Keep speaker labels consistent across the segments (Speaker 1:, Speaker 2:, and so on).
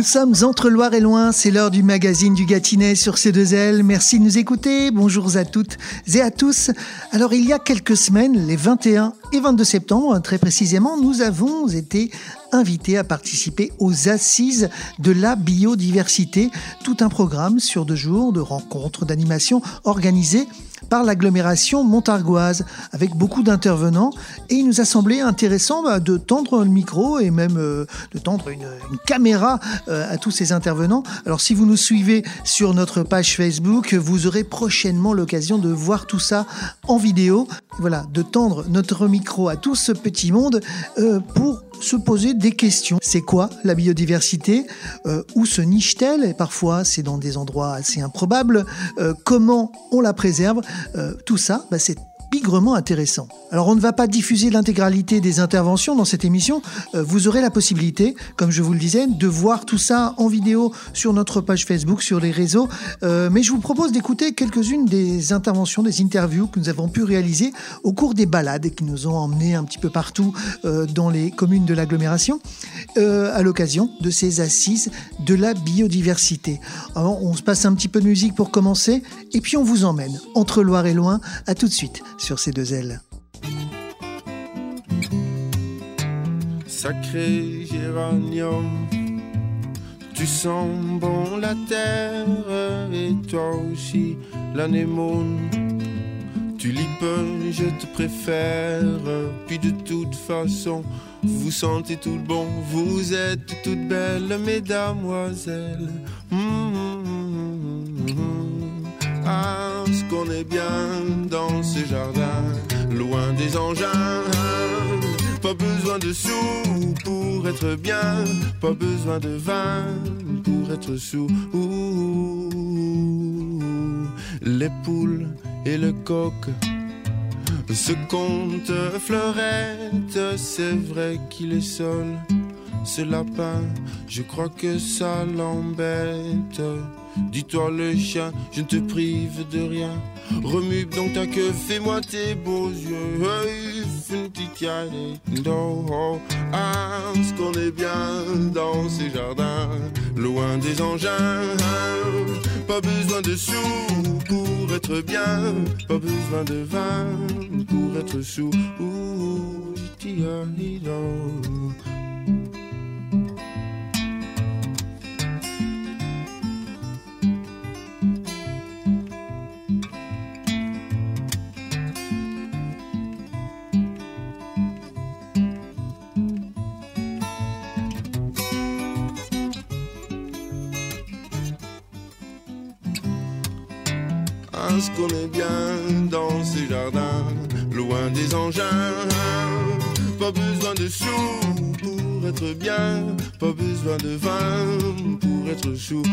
Speaker 1: Nous sommes entre Loire et Loin, c'est l'heure du magazine du Gâtinais sur C2L. Merci de nous écouter, bonjour à toutes et à tous. Alors il y a quelques semaines, les 21 et 22 septembre très précisément, nous avons été invités à participer aux Assises de la biodiversité. Tout un programme sur 2 jours de rencontres, d'animations organisées par l'agglomération montargoise avec beaucoup d'intervenants. Et il nous a semblé intéressant de tendre le micro et même de tendre une caméra à tous ces intervenants. Alors si vous nous suivez sur notre page Facebook, vous aurez prochainement l'occasion de voir tout ça en vidéo. Voilà, de tendre notre micro à tout ce petit monde pour se poser des questions. C'est quoi la biodiversité ? Où se niche-t-elle ? Et parfois, c'est dans des endroits assez improbables. Comment on la préserve ? Tout ça, c'est bigrement intéressant. Alors on ne va pas diffuser l'intégralité des interventions dans cette émission. Vous aurez la possibilité, comme je vous le disais, de voir tout ça en vidéo sur notre page Facebook, sur les réseaux. Mais je vous propose d'écouter quelques-unes des interventions, des interviews que nous avons pu réaliser au cours des balades qui nous ont emmenés un petit peu partout dans les communes de l'agglomération à l'occasion de ces assises de la biodiversité. Alors on se passe un petit peu de musique pour commencer et puis on vous emmène entre Loire et Loin. À tout de suite sur C2L.
Speaker 2: Sacré géranium, tu sens bon la terre, et toi aussi l'anémone. Tulipe, je te préfère, puis de toute façon, vous sentez tout bon, vous êtes toutes belles, mesdamoiselles. Ah, ce qu'on est bien dans ces jardins, loin des engins. Pas besoin de sous pour être bien, pas besoin de vin pour être sous. Les poules et le coq se comptent fleurettes, c'est vrai qu'il est seul. Ce lapin, je crois que ça l'embête. Dis-toi le chien, je ne te prive de rien. Remue donc ta queue, fais-moi tes beaux yeux. Ah, ce qu'on est bien dans ces jardins, loin des engins. Pas besoin de sous pour être bien, pas besoin de vin pour être sous. Ce qu'on est bien dans ces jardins, loin des engins. Pas besoin de sous pour être bien, pas besoin de vin pour être chou.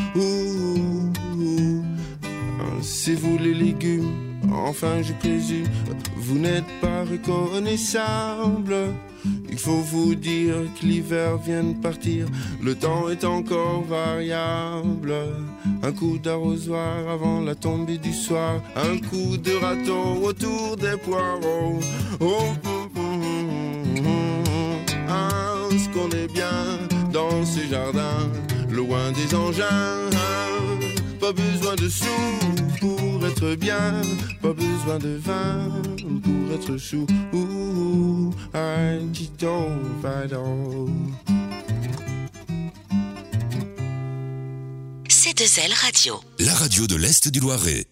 Speaker 2: C'est vous les légumes, enfin je présume, vous n'êtes pas reconnaissables. Il faut vous dire que l'hiver vient de partir, le temps est encore variable. Un coup d'arrosoir avant la tombée du soir, un coup de râteau autour des poireaux. Ce qu'on est bien dans ces jardins, loin des engins. Pas besoin de sous pour être bien, pas besoin de vin pour être chou.
Speaker 3: C2L Radio,
Speaker 4: la radio de l'Est du Loiret.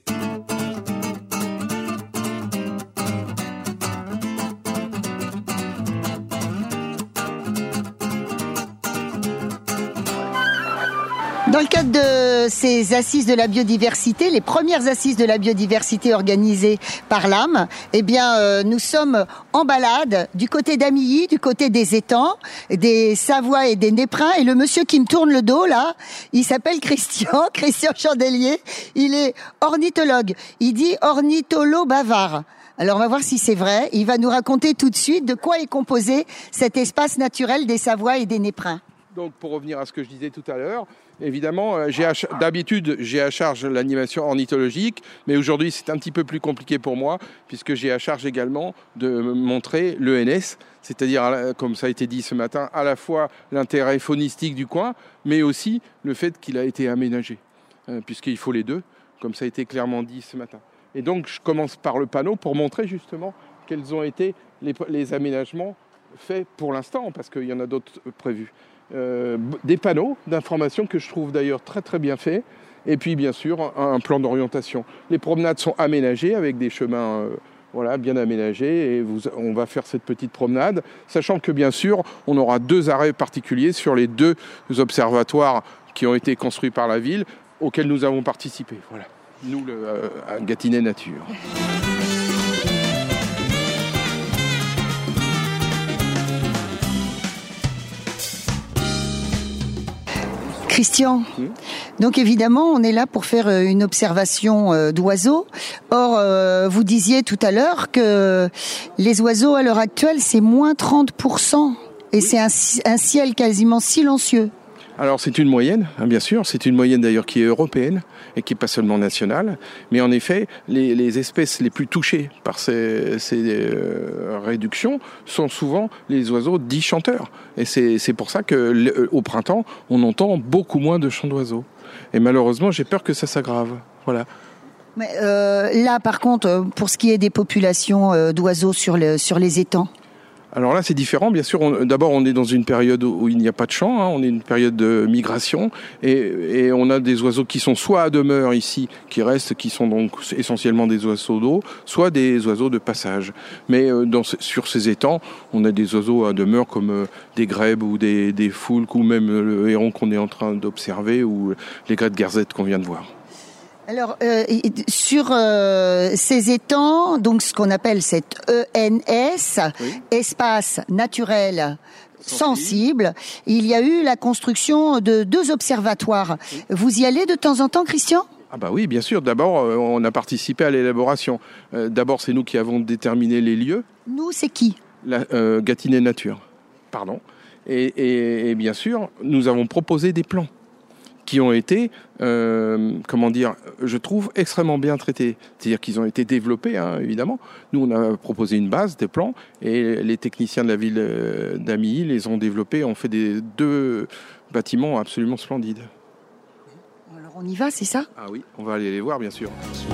Speaker 5: Dans le cadre de ces assises de la biodiversité, les premières assises de la biodiversité organisées par l'AM, nous sommes en balade du côté d'Amilly, du côté des étangs, des Savoies et des Néprins. Et le monsieur qui me tourne le dos là, il s'appelle Christian Chandelier. Il est ornithologue. Il dit ornitholo bavard. Alors on va voir si c'est vrai. Il va nous raconter tout de suite de quoi est composé cet espace naturel des Savoies et des Néprins.
Speaker 6: Donc pour revenir à ce que je disais tout à l'heure,
Speaker 3: Évidemment, d'habitude, j'ai à charge l'animation ornithologique, mais aujourd'hui, c'est un petit peu plus compliqué pour moi, puisque j'ai à charge également de montrer l'ENS, c'est-à-dire, comme ça a été dit ce matin, à la fois l'intérêt faunistique du coin, mais aussi le fait qu'il a été aménagé, puisqu'il faut les deux, comme ça a été clairement dit ce matin. Et donc, je commence par le panneau pour montrer justement quels ont été les aménagements faits pour l'instant, parce qu'il y en a d'autres prévus. Des panneaux d'information que je trouve d'ailleurs très très bien faits, et puis bien sûr un plan d'orientation. Les promenades sont aménagées avec des chemins bien aménagés, et on va faire cette petite promenade, sachant que bien sûr on aura 2 arrêts particuliers sur les 2 observatoires qui ont été construits par la ville, auxquels nous avons participé. Voilà. Nous, à Gâtinais Nature.
Speaker 5: Christian, donc évidemment, on est là pour faire une observation d'oiseaux. Or, vous disiez tout à l'heure que les oiseaux, à l'heure actuelle, c'est moins 30%. Et c'est un ciel quasiment silencieux.
Speaker 3: Alors c'est une moyenne, bien sûr, c'est une moyenne d'ailleurs qui est européenne et qui n'est pas seulement nationale, mais en effet les espèces les plus touchées par ces réductions sont souvent les oiseaux dits chanteurs. Et c'est pour ça qu'au printemps, on entend beaucoup moins de chants d'oiseaux. Et malheureusement, j'ai peur que ça s'aggrave. Voilà.
Speaker 5: Mais là, par contre, pour ce qui est des populations d'oiseaux sur les étangs,
Speaker 3: alors là, c'est différent. Bien sûr, d'abord, on est dans une période où il n'y a pas de chant. On est une période de migration. Et on a des oiseaux qui sont soit à demeure ici, qui restent, qui sont donc essentiellement des oiseaux d'eau, soit des oiseaux de passage. Mais sur ces étangs, on a des oiseaux à demeure comme des grèbes ou des foulques, ou même le héron qu'on est en train d'observer, ou les grès de Guerzette qu'on vient de voir.
Speaker 5: Alors, sur ces étangs, donc ce qu'on appelle cette ENS, espace naturel sensible, il y a eu la construction de 2 observatoires. Vous y allez de temps en temps, Christian ?
Speaker 3: Ah bah oui, bien sûr. D'abord, on a participé à l'élaboration. D'abord, c'est nous qui avons déterminé les lieux.
Speaker 5: Nous, c'est qui ?
Speaker 3: Gâtinais Nature. Pardon. Et bien sûr, nous avons proposé des plans qui ont été, je trouve, extrêmement bien traités. C'est-à-dire qu'ils ont été développés, évidemment. Nous, on a proposé une base, des plans, et les techniciens de la ville d'Amilly les ont développés, ont fait 2 bâtiments absolument splendides.
Speaker 5: Alors, on y va, c'est ça ?
Speaker 3: Ah oui, on va aller les voir, bien sûr.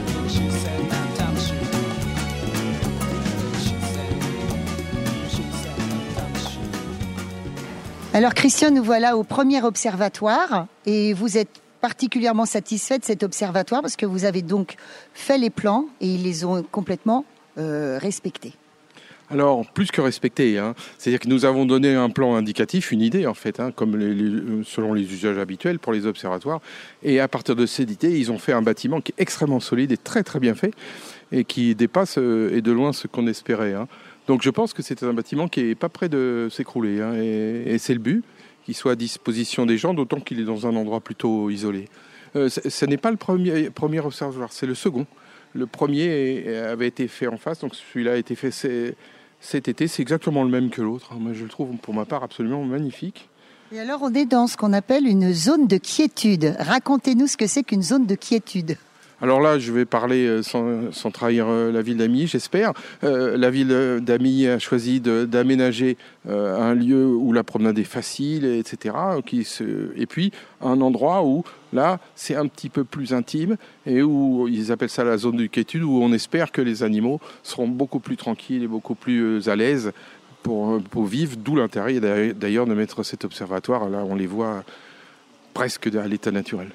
Speaker 5: Alors Christian, nous voilà au premier observatoire et vous êtes particulièrement satisfait de cet observatoire parce que vous avez donc fait les plans et ils les ont complètement respectés.
Speaker 3: Alors, plus que respectés, c'est-à-dire que nous avons donné un plan indicatif, une idée en fait, comme selon les usages habituels pour les observatoires. Et à partir de cette idée, ils ont fait un bâtiment qui est extrêmement solide et très très bien fait et qui dépasse et de loin ce qu'on espérait. Donc je pense que c'est un bâtiment qui n'est pas près de s'écrouler et c'est le but, qu'il soit à disposition des gens, d'autant qu'il est dans un endroit plutôt isolé. Ce n'est pas le premier observatoire, c'est le second. Le premier avait été fait en face, donc celui-là a été fait cet été. C'est exactement le même que l'autre. Moi, je le trouve pour ma part absolument magnifique.
Speaker 5: Et alors on est dans ce qu'on appelle une zone de quiétude. Racontez-nous ce que c'est qu'une zone de quiétude.
Speaker 3: Alors là, je vais parler sans trahir la ville d'Amilly, j'espère. La ville d'Amilly a choisi d'aménager un lieu où la promenade est facile, etc. Et puis un endroit où, là, c'est un petit peu plus intime et où ils appellent ça la zone de quiétude, où on espère que les animaux seront beaucoup plus tranquilles et beaucoup plus à l'aise pour vivre, d'où l'intérêt d'ailleurs de mettre cet observatoire. Là, on les voit presque à l'état naturel.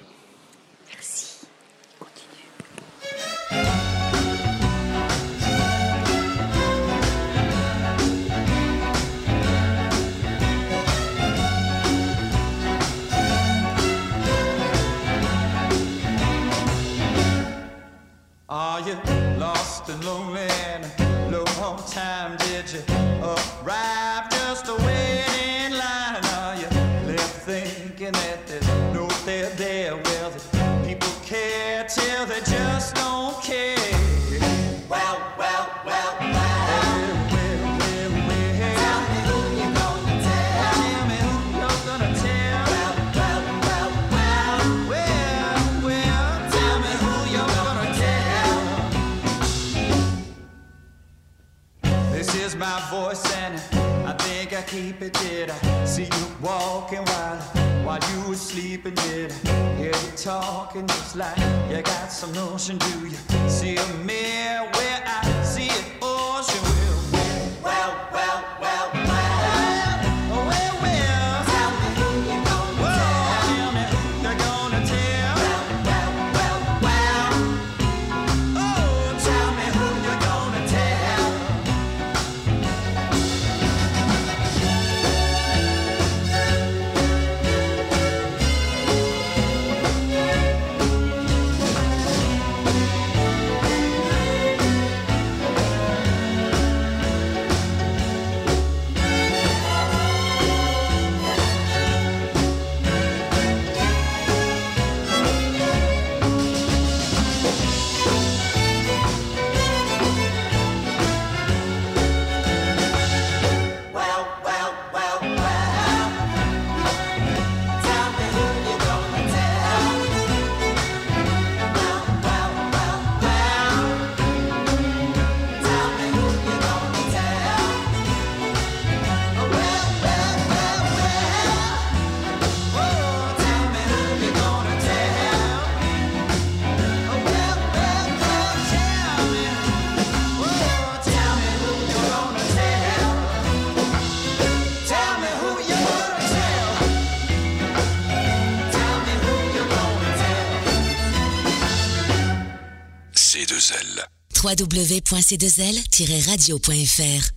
Speaker 6: Are you lost and lonely and low on time? Did you arrive just waiting in line? Are you left thinking that there's no there? Well, the people care till they just don't care. Well. Tell me who you're gonna tell. Tell me who you're gonna tell. Well. keep it? Did I see you walking while you were sleeping? Did I hear you talking just like you got some notion? Do you see a mirror where I see an ocean? Well, well, well, well, well, well, well. Tell me who you're gonna tell. Tell me who you're gonna tell. Well, well, well, well. Oh, tell me who you're gonna tell. Well, well, well, well. Tell me who you're gonna tell. Well, well, well, well. Tell me who you're gonna tell. Well, well, well, well. Oh, tell me who you're gonna tell. Well, well, well, tell me. Oh, tell me who you're gonna tell. Tell me who you're gonna tell. Tell me who you're gonna tell.
Speaker 4: C2L.
Speaker 7: www.c2l-radio.fr.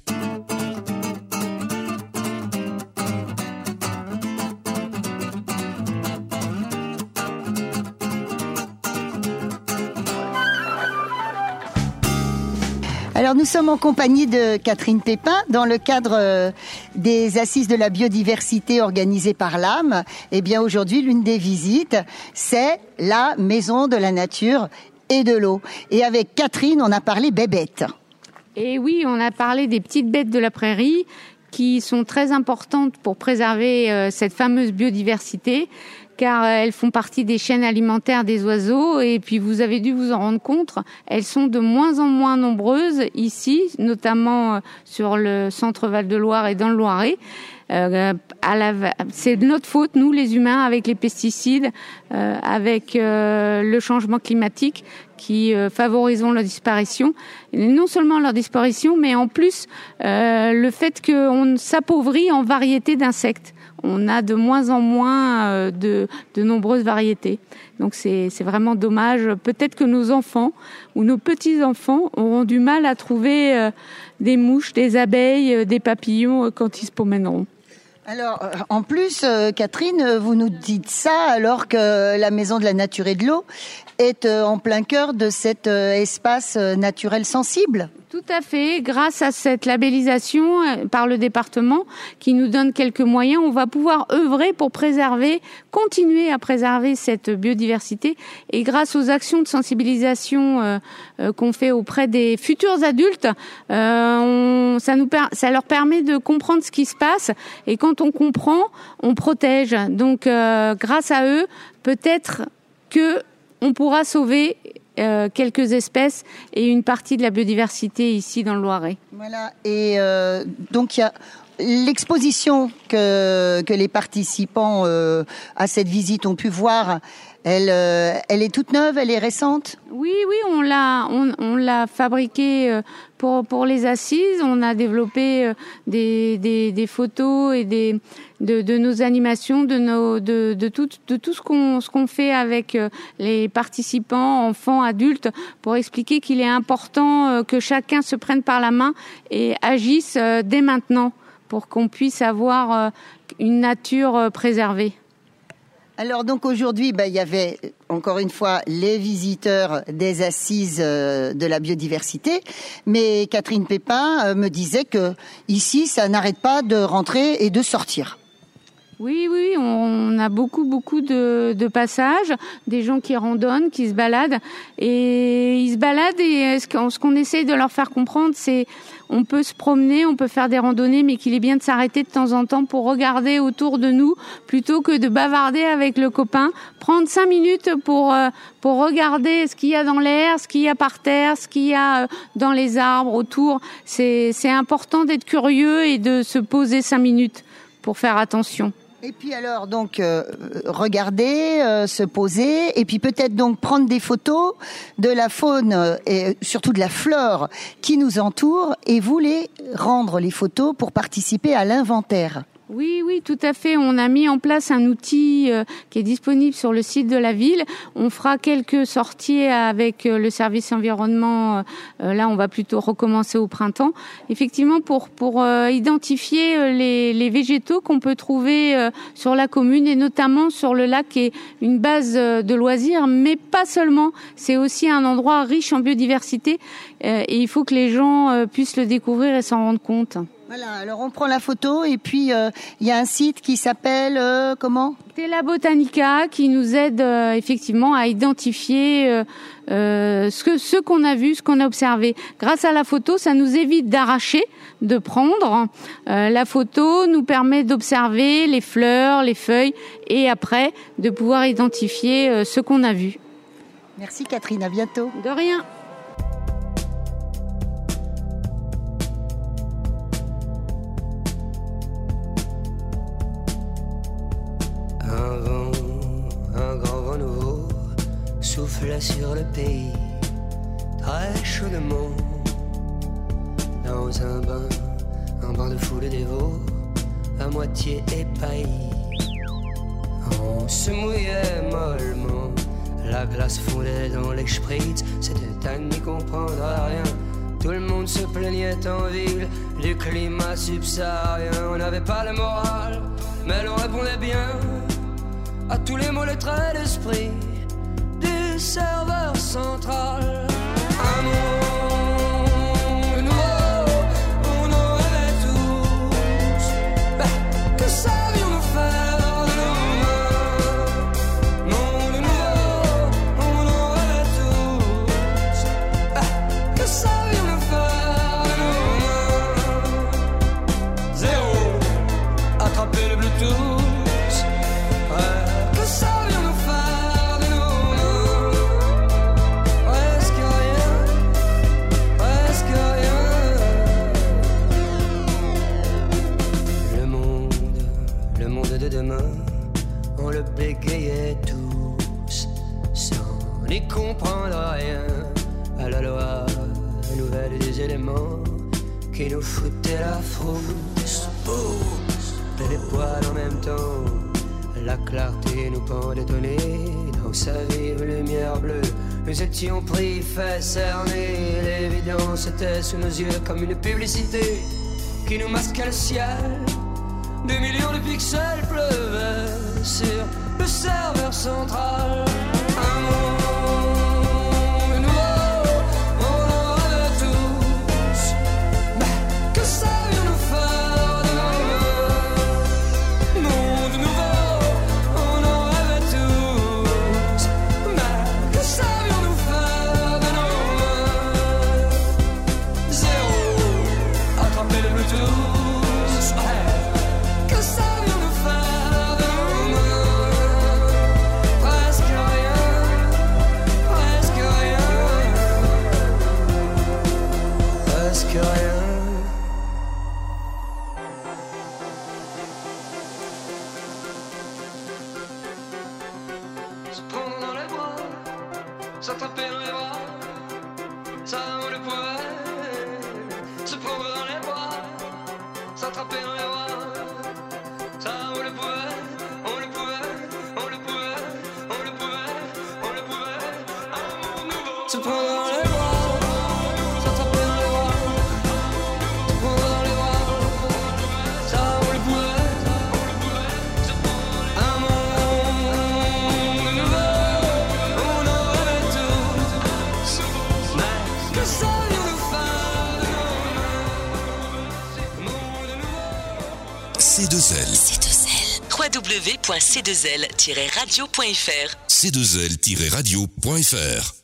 Speaker 5: Alors nous sommes en compagnie de Catherine Pépin dans le cadre des Assises de la biodiversité organisées par l'âme. Eh bien aujourd'hui, l'une des visites, c'est la Maison de la Nature et de l'eau. Et avec Catherine, on a parlé bébêtes.
Speaker 8: Et oui, on a parlé des petites bêtes de la prairie qui sont très importantes pour préserver cette fameuse biodiversité, car elles font partie des chaînes alimentaires des oiseaux. Et puis vous avez dû vous en rendre compte, elles sont de moins en moins nombreuses ici, notamment sur le centre Val-de-Loire et dans le Loiret. C'est de notre faute, nous les humains, avec les pesticides, avec le changement climatique qui favorisons leur disparition. Et non seulement leur disparition, mais en plus le fait qu'on s'appauvrit en variétés d'insectes. On a de moins en moins de nombreuses variétés. Donc c'est vraiment dommage. Peut-être que nos enfants ou nos petits-enfants auront du mal à trouver des mouches, des abeilles, des papillons quand ils se promèneront.
Speaker 5: Alors, en plus, Catherine, vous nous dites ça alors que la Maison de la Nature et de l'eau est en plein cœur de cet espace naturel sensible.
Speaker 8: Tout à fait. Grâce à cette labellisation par le département qui nous donne quelques moyens, on va pouvoir œuvrer pour continuer à préserver cette biodiversité. Et grâce aux actions de sensibilisation qu'on fait auprès des futurs adultes, ça leur permet de comprendre ce qui se passe. Et quand on comprend, on protège. Donc, grâce à eux, peut-être que on pourra sauver quelques espèces et une partie de la biodiversité ici dans le Loiret.
Speaker 5: Voilà. Et donc il y a l'exposition que les participants à cette visite ont pu voir. Elle est toute neuve, elle est récente.
Speaker 8: Oui, on l'a fabriquée pour les assises. On a développé des photos et de nos animations, de tout ce qu'on fait avec les participants, enfants, adultes, pour expliquer qu'il est important que chacun se prenne par la main et agisse dès maintenant pour qu'on puisse avoir une nature préservée.
Speaker 5: Alors donc aujourd'hui, il y avait encore une fois les visiteurs des assises de la biodiversité, mais Catherine Pépin me disait que ici ça n'arrête pas de rentrer et de sortir.
Speaker 8: Oui, on a beaucoup de passages, des gens qui randonnent, qui se baladent. Et ils se baladent et ce qu'on essaye de leur faire comprendre, c'est on peut se promener, on peut faire des randonnées, mais qu'il est bien de s'arrêter de temps en temps pour regarder autour de nous, plutôt que de bavarder avec le copain. Prendre 5 minutes pour regarder ce qu'il y a dans l'air, ce qu'il y a par terre, ce qu'il y a dans les arbres autour. C'est important d'être curieux et de se poser 5 minutes pour faire attention.
Speaker 5: Et puis alors donc regarder, se poser, et puis peut-être donc prendre des photos de la faune et surtout de la flore qui nous entoure, et vous les rendre les photos pour participer à l'inventaire.
Speaker 8: Oui, tout à fait. On a mis en place un outil qui est disponible sur le site de la ville. On fera quelques sorties avec le service environnement. Là, on va plutôt recommencer au printemps. Effectivement, pour identifier les végétaux qu'on peut trouver sur la commune, et notamment sur le lac, qui est une base de loisirs, mais pas seulement. C'est aussi un endroit riche en biodiversité, et il faut que les gens puissent le découvrir et s'en rendre compte.
Speaker 5: Voilà, alors on prend la photo, et puis il y a un site qui s'appelle comment ?
Speaker 8: Tela Botanica, qui nous aide effectivement à identifier ce qu'on a vu, ce qu'on a observé. Grâce à la photo, ça nous évite d'arracher, de prendre. La photo nous permet d'observer les fleurs, les feuilles, et après de pouvoir identifier ce qu'on a vu.
Speaker 5: Merci Catherine, à bientôt.
Speaker 8: De rien.
Speaker 7: Un grand vent nouveau souffle sur le pays, très chaudement. Dans un bain de foule dévot, à moitié épaillis. On se mouillait mollement, la glace fondait dans les spritz, c'était à n'y comprendre rien. Tout le monde se plaignait en ville du climat subsaharien. On n'avait pas le moral, mais l'on répondait bien à tous les mots, les traits d'esprit du serveur central. Un monde nouveau, on en rêvait tous. Que savions-nous faire de nos mains? Monde nouveau, on en rêvait tous. Que savions-nous faire de nos mains? Zéro, attraper le Bluetooth. On le bégayait tous, sans n'y comprendre rien à la loi nouvelle des éléments qui nous foutaient la frousse. Les poils en même temps, la clarté nous pendait au nez. Dans sa vive lumière bleue, nous étions pris, fait cerner. L'évidence était sous nos yeux comme une publicité qui nous masquait le ciel. Des millions de pixels pleuvaient sur le serveur central. Un monde nouveau, on en rêvait tous. Que savions-nous faire de nos mains? Monde nouveau, on en rêvait tous. Que savions-nous faire de nos mains? Zéro, attraper le Bluetooth.
Speaker 4: C2L.
Speaker 9: C2L. www.c2l-radio.fr.
Speaker 4: c2l-radio.fr.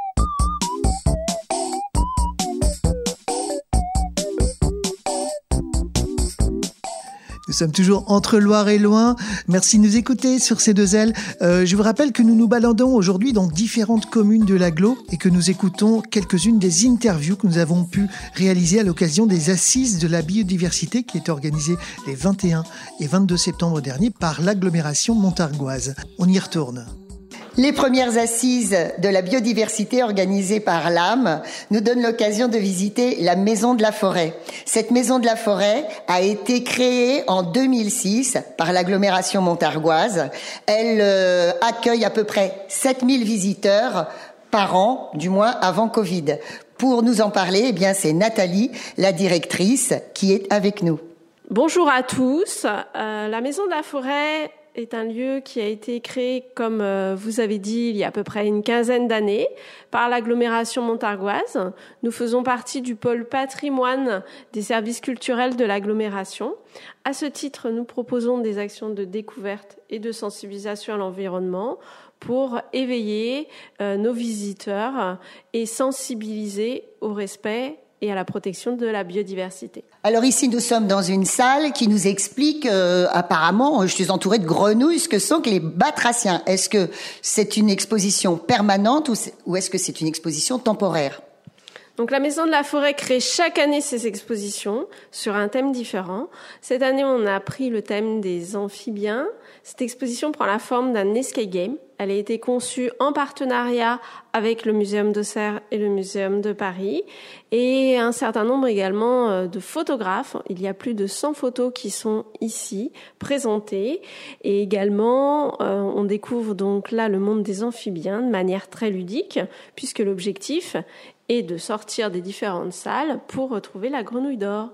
Speaker 1: Nous sommes toujours entre Loire et Loing. Merci de nous écouter sur C2L. Je vous rappelle que nous nous baladons aujourd'hui dans différentes communes de l'agglo et que nous écoutons quelques-unes des interviews que nous avons pu réaliser à l'occasion des Assises de la biodiversité qui est organisée les 21 et 22 septembre dernier par l'agglomération montargoise. On y retourne.
Speaker 5: Les premières assises de la biodiversité organisées par l'AM nous donnent l'occasion de visiter la Maison de la Forêt. Cette Maison de la Forêt a été créée en 2006 par l'agglomération montargoise. Elle accueille à peu près 7000 visiteurs par an, du moins avant Covid. Pour nous en parler, eh bien, c'est Nathalie, la directrice, qui est avec nous.
Speaker 10: Bonjour à tous. La Maison de la Forêt est un lieu qui a été créé, comme vous avez dit, il y a à peu près une quinzaine d'années par l'agglomération montargoise. Nous faisons partie du pôle patrimoine des services culturels de l'agglomération. À ce titre, nous proposons des actions de découverte et de sensibilisation à l'environnement pour éveiller nos visiteurs et sensibiliser au respect et à la protection de la biodiversité.
Speaker 5: Alors ici, nous sommes dans une salle qui nous explique, apparemment, je suis entourée de grenouilles, ce que sont que les batraciens. Est-ce que c'est une exposition permanente ou est-ce que c'est une exposition temporaire ?
Speaker 10: Donc la Maison de la Forêt crée chaque année ses expositions sur un thème différent. Cette année, on a pris le thème des amphibiens. Cette exposition prend la forme d'un escape game. Elle a été conçue en partenariat avec le Muséum d'Auxerre et le Muséum de Paris et un certain nombre également de photographes. Il y a plus de 100 photos qui sont ici présentées et également on découvre donc là le monde des amphibiens de manière très ludique puisque l'objectif est de sortir des différentes salles pour retrouver la grenouille d'or.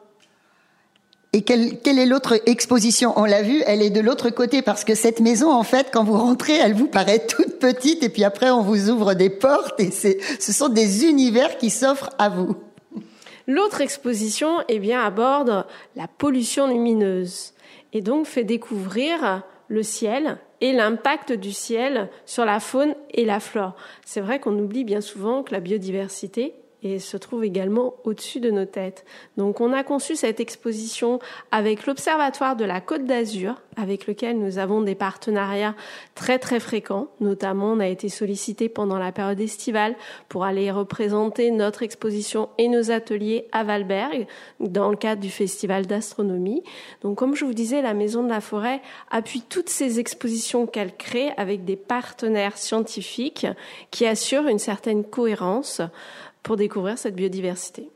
Speaker 5: Et quelle est l'autre exposition ? On l'a vu, elle est de l'autre côté parce que cette maison, en fait, quand vous rentrez, elle vous paraît toute petite et puis après, on vous ouvre des portes et ce sont des univers qui s'offrent à vous.
Speaker 10: L'autre exposition, aborde la pollution lumineuse et donc fait découvrir le ciel et l'impact du ciel sur la faune et la flore. C'est vrai qu'on oublie bien souvent que la biodiversité se trouve également au-dessus de nos têtes. Donc on a conçu cette exposition avec l'Observatoire de la Côte d'Azur, avec lequel nous avons des partenariats très très fréquents. Notamment, on a été sollicité pendant la période estivale pour aller représenter notre exposition et nos ateliers à Valberg dans le cadre du Festival d'astronomie. Donc comme je vous disais, la Maison de la Forêt appuie toutes ces expositions qu'elle crée avec des partenaires scientifiques qui assurent une certaine cohérence pour découvrir cette biodiversité.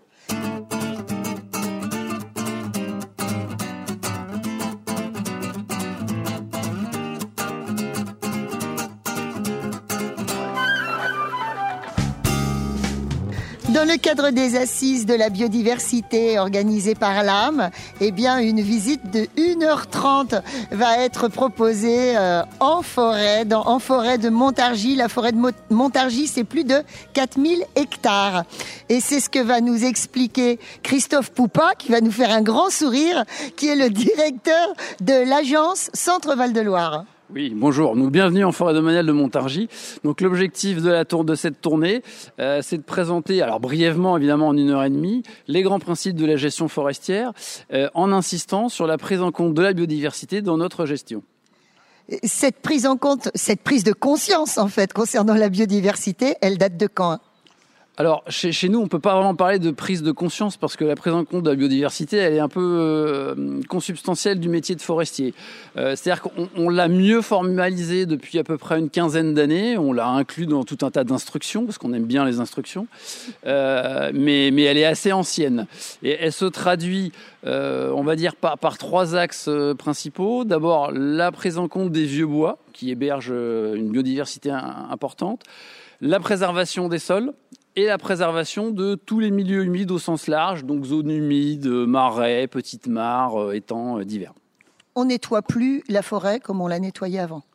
Speaker 5: Dans le cadre des assises de la biodiversité organisées par l'AM, une visite de 1h30 va être proposée en forêt de Montargis. La forêt de Montargis, c'est plus de 4000 hectares. Et c'est ce que va nous expliquer Christophe Poupa, qui va nous faire un grand sourire, qui est le directeur de l'agence Centre Val-de-Loire.
Speaker 11: Oui, bonjour. Nous bienvenue en forêt domaniale de Montargis. Donc l'objectif de cette tournée, c'est de présenter, alors brièvement évidemment en 1h30, les grands principes de la gestion forestière, en insistant sur la prise en compte de la biodiversité dans notre gestion.
Speaker 5: Cette prise de conscience en fait concernant la biodiversité, elle date de quand ?
Speaker 11: Alors, chez nous, on peut pas vraiment parler de prise de conscience parce que la prise en compte de la biodiversité, elle est un peu consubstantielle du métier de forestier. C'est-à-dire qu'on l'a mieux formalisé depuis à peu près une quinzaine d'années. On l'a inclus dans tout un tas d'instructions parce qu'on aime bien les instructions. Mais elle est assez ancienne. Et elle se traduit, on va dire, par trois axes principaux. D'abord, la prise en compte des vieux bois qui hébergent une biodiversité importante. La préservation des sols et la préservation de tous les milieux humides au sens large, donc zones humides, marais, petites mares, étangs divers.
Speaker 5: On nettoie plus la forêt comme on la nettoyait avant.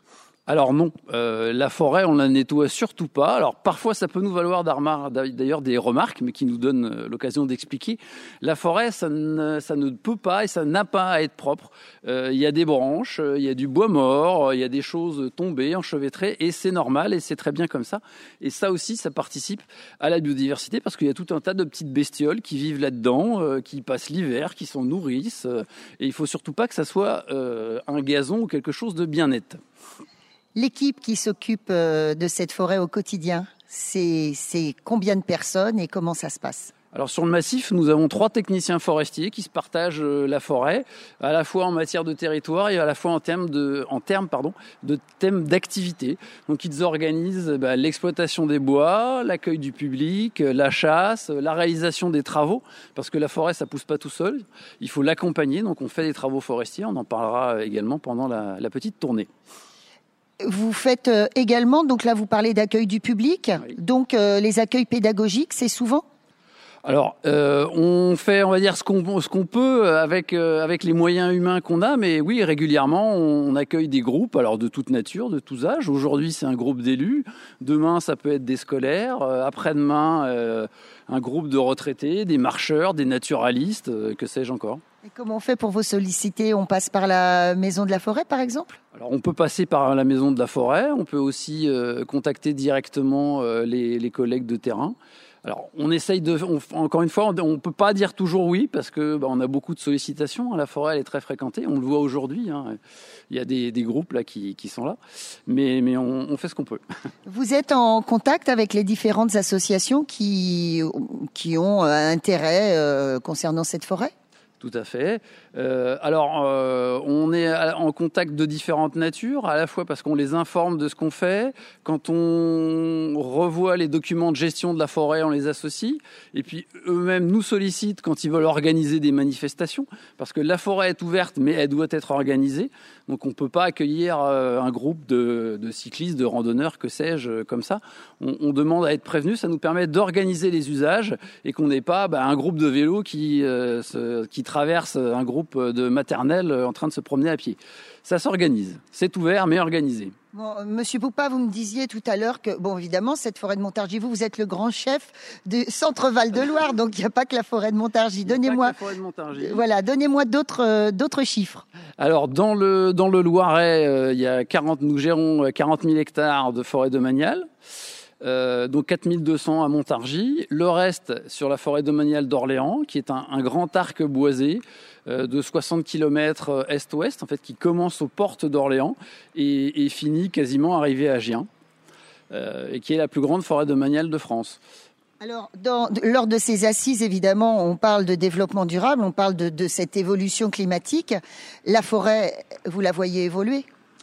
Speaker 11: Alors non, la forêt, on la nettoie surtout pas. Alors parfois, ça peut nous valoir d'ailleurs des remarques, mais qui nous donnent l'occasion d'expliquer. La forêt, ça ne peut pas et ça n'a pas à être propre. Il y a des branches, il y a du bois mort, il y a des choses tombées, enchevêtrées, et c'est normal et c'est très bien comme ça. Et ça aussi, ça participe à la biodiversité parce qu'il y a tout un tas de petites bestioles qui vivent là-dedans, qui passent l'hiver, qui s'en nourrissent. Et il faut surtout pas que ça soit un gazon ou quelque chose de bien net.
Speaker 5: L'équipe qui s'occupe de cette forêt au quotidien, c'est combien de personnes et comment ça se passe ?
Speaker 11: Alors sur le massif, nous avons 3 techniciens forestiers qui se partagent la forêt, à la fois en matière de territoire et à la fois en termes de thèmes d'activité. Donc ils organisent l'exploitation des bois, l'accueil du public, la chasse, la réalisation des travaux, parce que la forêt ça pousse pas tout seul, il faut l'accompagner, donc on fait des travaux forestiers, on en parlera également pendant la petite tournée.
Speaker 5: Vous faites également, donc là vous parlez d'accueil du public, oui. Donc les accueils pédagogiques, c'est souvent ?
Speaker 11: Alors, on fait, on va dire, ce qu'on peut avec les moyens humains qu'on a, mais oui, régulièrement, on accueille des groupes, alors de toute nature, de tous âges. Aujourd'hui, c'est un groupe d'élus. Demain, ça peut être des scolaires. Après-demain, un groupe de retraités, des marcheurs, des naturalistes, que sais-je encore.
Speaker 5: Et comment on fait pour vous solliciter ? On passe par la Maison de la Forêt, par exemple ?
Speaker 11: Alors, on peut passer par la Maison de la Forêt. On peut aussi contacter directement les collègues de terrain. Alors, on essaye encore une fois, on peut pas dire toujours oui parce que on a beaucoup de sollicitations. La forêt, elle est très fréquentée. On le voit aujourd'hui. Il y a des groupes là qui sont là, mais on fait ce qu'on peut.
Speaker 5: Vous êtes en contact avec les différentes associations qui ont intérêt concernant cette forêt ?
Speaker 11: Tout à fait. On est en contact de différentes natures, à la fois parce qu'on les informe de ce qu'on fait. Quand on revoit les documents de gestion de la forêt, on les associe. Et puis eux-mêmes nous sollicitent quand ils veulent organiser des manifestations, parce que la forêt est ouverte, mais elle doit être organisée. Donc on ne peut pas accueillir un groupe de cyclistes, de randonneurs, que sais-je, comme ça. On demande à être prévenu. Ça nous permet d'organiser les usages et qu'on n'ait pas un groupe de vélos qui traverse un groupe de maternelle en train de se promener à pied. Ça s'organise. C'est ouvert, mais organisé.
Speaker 5: Bon, Monsieur Poupa, vous me disiez tout à l'heure que, évidemment, cette forêt de Montargis, vous êtes le grand chef du Centre Val-de-Loire, donc il n'y a pas que la forêt de Montargis. Donnez-moi d'autres chiffres.
Speaker 11: Alors, dans le Loiret, nous gérons 40 000 hectares de forêt domaniale. Donc 4200 à Montargis, le reste sur la forêt domaniale d'Orléans, qui est un grand arc boisé de 60 km est-ouest, en fait, qui commence aux portes d'Orléans et finit quasiment arrivé à Gien, et qui est la plus grande forêt domaniale de France.
Speaker 5: Alors, lors de ces assises, évidemment, on parle de développement durable, on parle de cette évolution climatique. La forêt, vous la voyez évoluer ?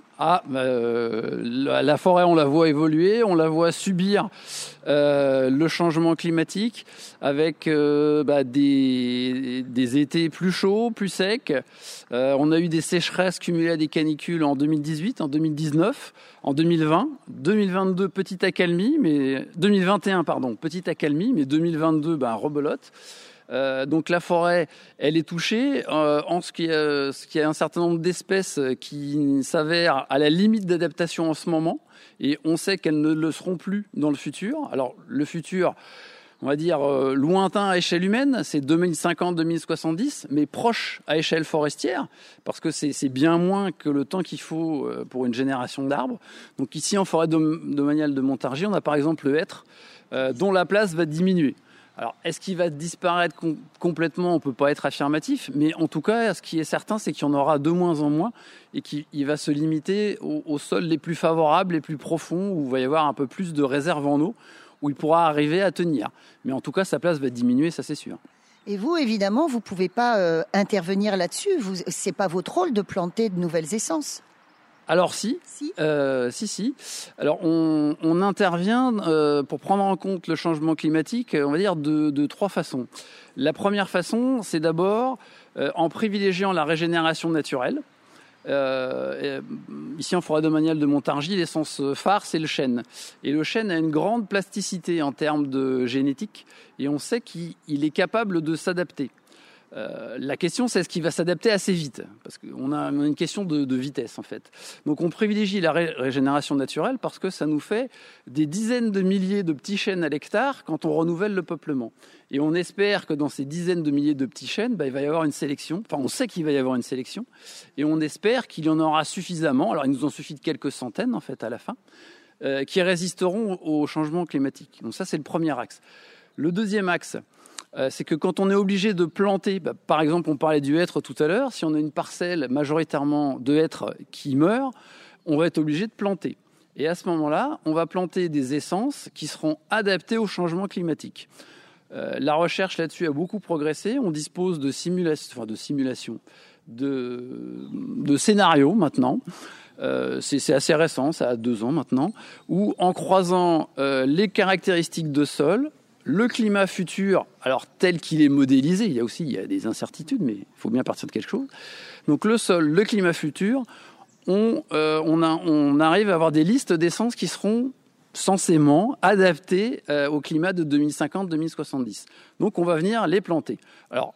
Speaker 11: La forêt, on la voit évoluer, on la voit subir le changement climatique avec des étés plus chauds, plus secs. On a eu des sécheresses cumulées à des canicules en 2018, en 2019, en 2020, 2022 petite accalmie, mais 2021 petite accalmie, mais 2022 rebelote. Donc la forêt, elle est touchée en ce qui y a un certain nombre d'espèces qui s'avèrent à la limite d'adaptation en ce moment, et on sait qu'elles ne le seront plus dans le futur. Alors le futur, on va dire lointain à échelle humaine, c'est 2050-2070, mais proche à échelle forestière, parce que c'est bien moins que le temps qu'il faut pour une génération d'arbres. Donc ici en forêt domaniale de Montargis, on a par exemple le hêtre, dont la place va diminuer. Alors, est-ce qu'il va disparaître complètement ? On ne peut pas être affirmatif, mais en tout cas, ce qui est certain, c'est qu'il y en aura de moins en moins et qu'il va se limiter aux sols les plus favorables, les plus profonds, où il va y avoir un peu plus de réserve en eau, où il pourra arriver à tenir. Mais en tout cas, sa place va diminuer, ça c'est sûr.
Speaker 5: Et vous, évidemment, vous ne pouvez pas intervenir là-dessus. Ce n'est pas votre rôle de planter de nouvelles essences.
Speaker 11: Alors si. Alors on intervient pour prendre en compte le changement climatique, on va dire de 3 façons. La première façon, c'est d'abord en privilégiant la régénération naturelle. Ici en forêt domaniale de Montargis, l'essence phare, c'est le chêne. Et le chêne a une grande plasticité en termes de génétique, et on sait qu'il est capable de s'adapter. La question, c'est est-ce qu'il va s'adapter assez vite? Parce qu'on a une question de vitesse, en fait. Donc, on privilégie la régénération naturelle parce que ça nous fait des dizaines de milliers de petits chênes à l'hectare quand on renouvelle le peuplement. Et on espère que dans ces dizaines de milliers de petits chênes, il va y avoir une sélection. Enfin, on sait qu'il va y avoir une sélection. Et on espère qu'il y en aura suffisamment. Alors, il nous en suffit de quelques centaines, en fait, à la fin, qui résisteront au changement climatique. Donc, ça, c'est le premier axe. Le deuxième axe, c'est que quand on est obligé de planter, par exemple, on parlait du hêtre tout à l'heure, si on a une parcelle majoritairement de hêtre qui meurt, on va être obligé de planter. Et à ce moment-là, on va planter des essences qui seront adaptées au changement climatique. La recherche là-dessus a beaucoup progressé. On dispose de simulations, de scénarios maintenant. C'est assez récent, ça a 2 ans maintenant, où en croisant les caractéristiques de sol, le climat futur, alors tel qu'il est modélisé, il y a des incertitudes, mais il faut bien partir de quelque chose. Donc le sol, le climat futur, on arrive à avoir des listes d'essences qui seront censément adaptées au climat de 2050-2070. Donc on va venir les planter. Alors,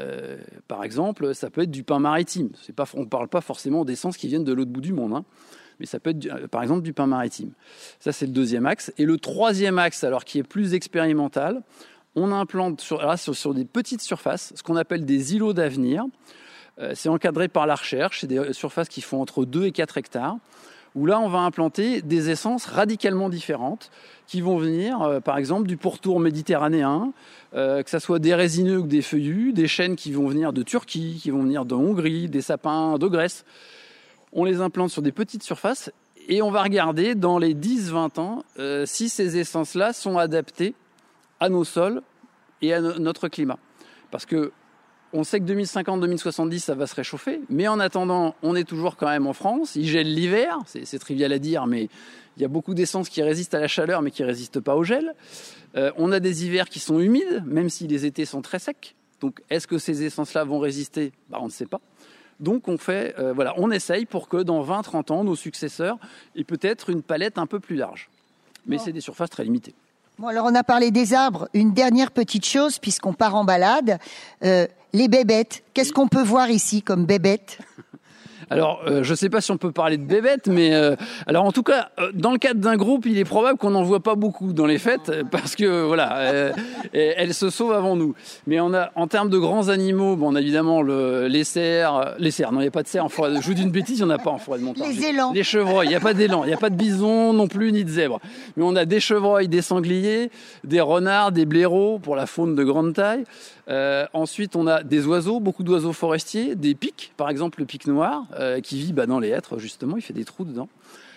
Speaker 11: par exemple, ça peut être du pin maritime. On ne parle pas forcément d'essences qui viennent de l'autre bout du monde, hein. Mais ça peut être, par exemple, du pin maritime. Ça, c'est le deuxième axe. Et le troisième axe, alors qui est plus expérimental, on implante sur des petites surfaces, ce qu'on appelle des îlots d'avenir. C'est encadré par la recherche. C'est des surfaces qui font entre 2 et 4 hectares, où là, on va implanter des essences radicalement différentes qui vont venir, par exemple, du pourtour méditerranéen, que ce soit des résineux ou des feuillus, des chênes qui vont venir de Turquie, qui vont venir de Hongrie, des sapins de Grèce. On les implante sur des petites surfaces et on va regarder dans les 10-20 ans si ces essences-là sont adaptées à nos sols et à notre climat. Parce que on sait que 2050-2070, ça va se réchauffer, mais en attendant, on est toujours quand même en France. Il gèle l'hiver, c'est trivial à dire, mais il y a beaucoup d'essences qui résistent à la chaleur, mais qui ne résistent pas au gel. On a des hivers qui sont humides, même si les étés sont très secs. Donc, est-ce que ces essences-là vont résister ? On ne sait pas. Donc on essaye pour que dans 20-30 ans, nos successeurs aient peut-être une palette un peu plus large. Mais c'est des surfaces très limitées.
Speaker 5: Bon, alors on a parlé des arbres. Une dernière petite chose, puisqu'on part en balade. Les bébêtes. Qu'est-ce qu'on peut voir ici comme bébêtes ?
Speaker 11: Alors, je ne sais pas si on peut parler de bébêtes, mais alors en tout cas, dans le cadre d'un groupe, il est probable qu'on n'en voit pas beaucoup dans les fêtes, parce que voilà, elles se sauvent avant nous. Mais on a, en termes de grands animaux, on a évidemment les cerfs. Non, il n'y a pas de cerfs en forêt. Je vous dis une bêtise, il n'y en a pas en forêt de montagne.
Speaker 5: Les élans.
Speaker 11: Les chevreuils, il n'y a pas d'élan, il n'y a pas de bison non plus, ni de zèbre. Mais on a des chevreuils, des sangliers, des renards, des blaireaux pour la faune de grande taille. Ensuite, on a des oiseaux, beaucoup d'oiseaux forestiers, des pics, par exemple le pic noir, qui vit dans les hêtres, justement, il fait des trous dedans.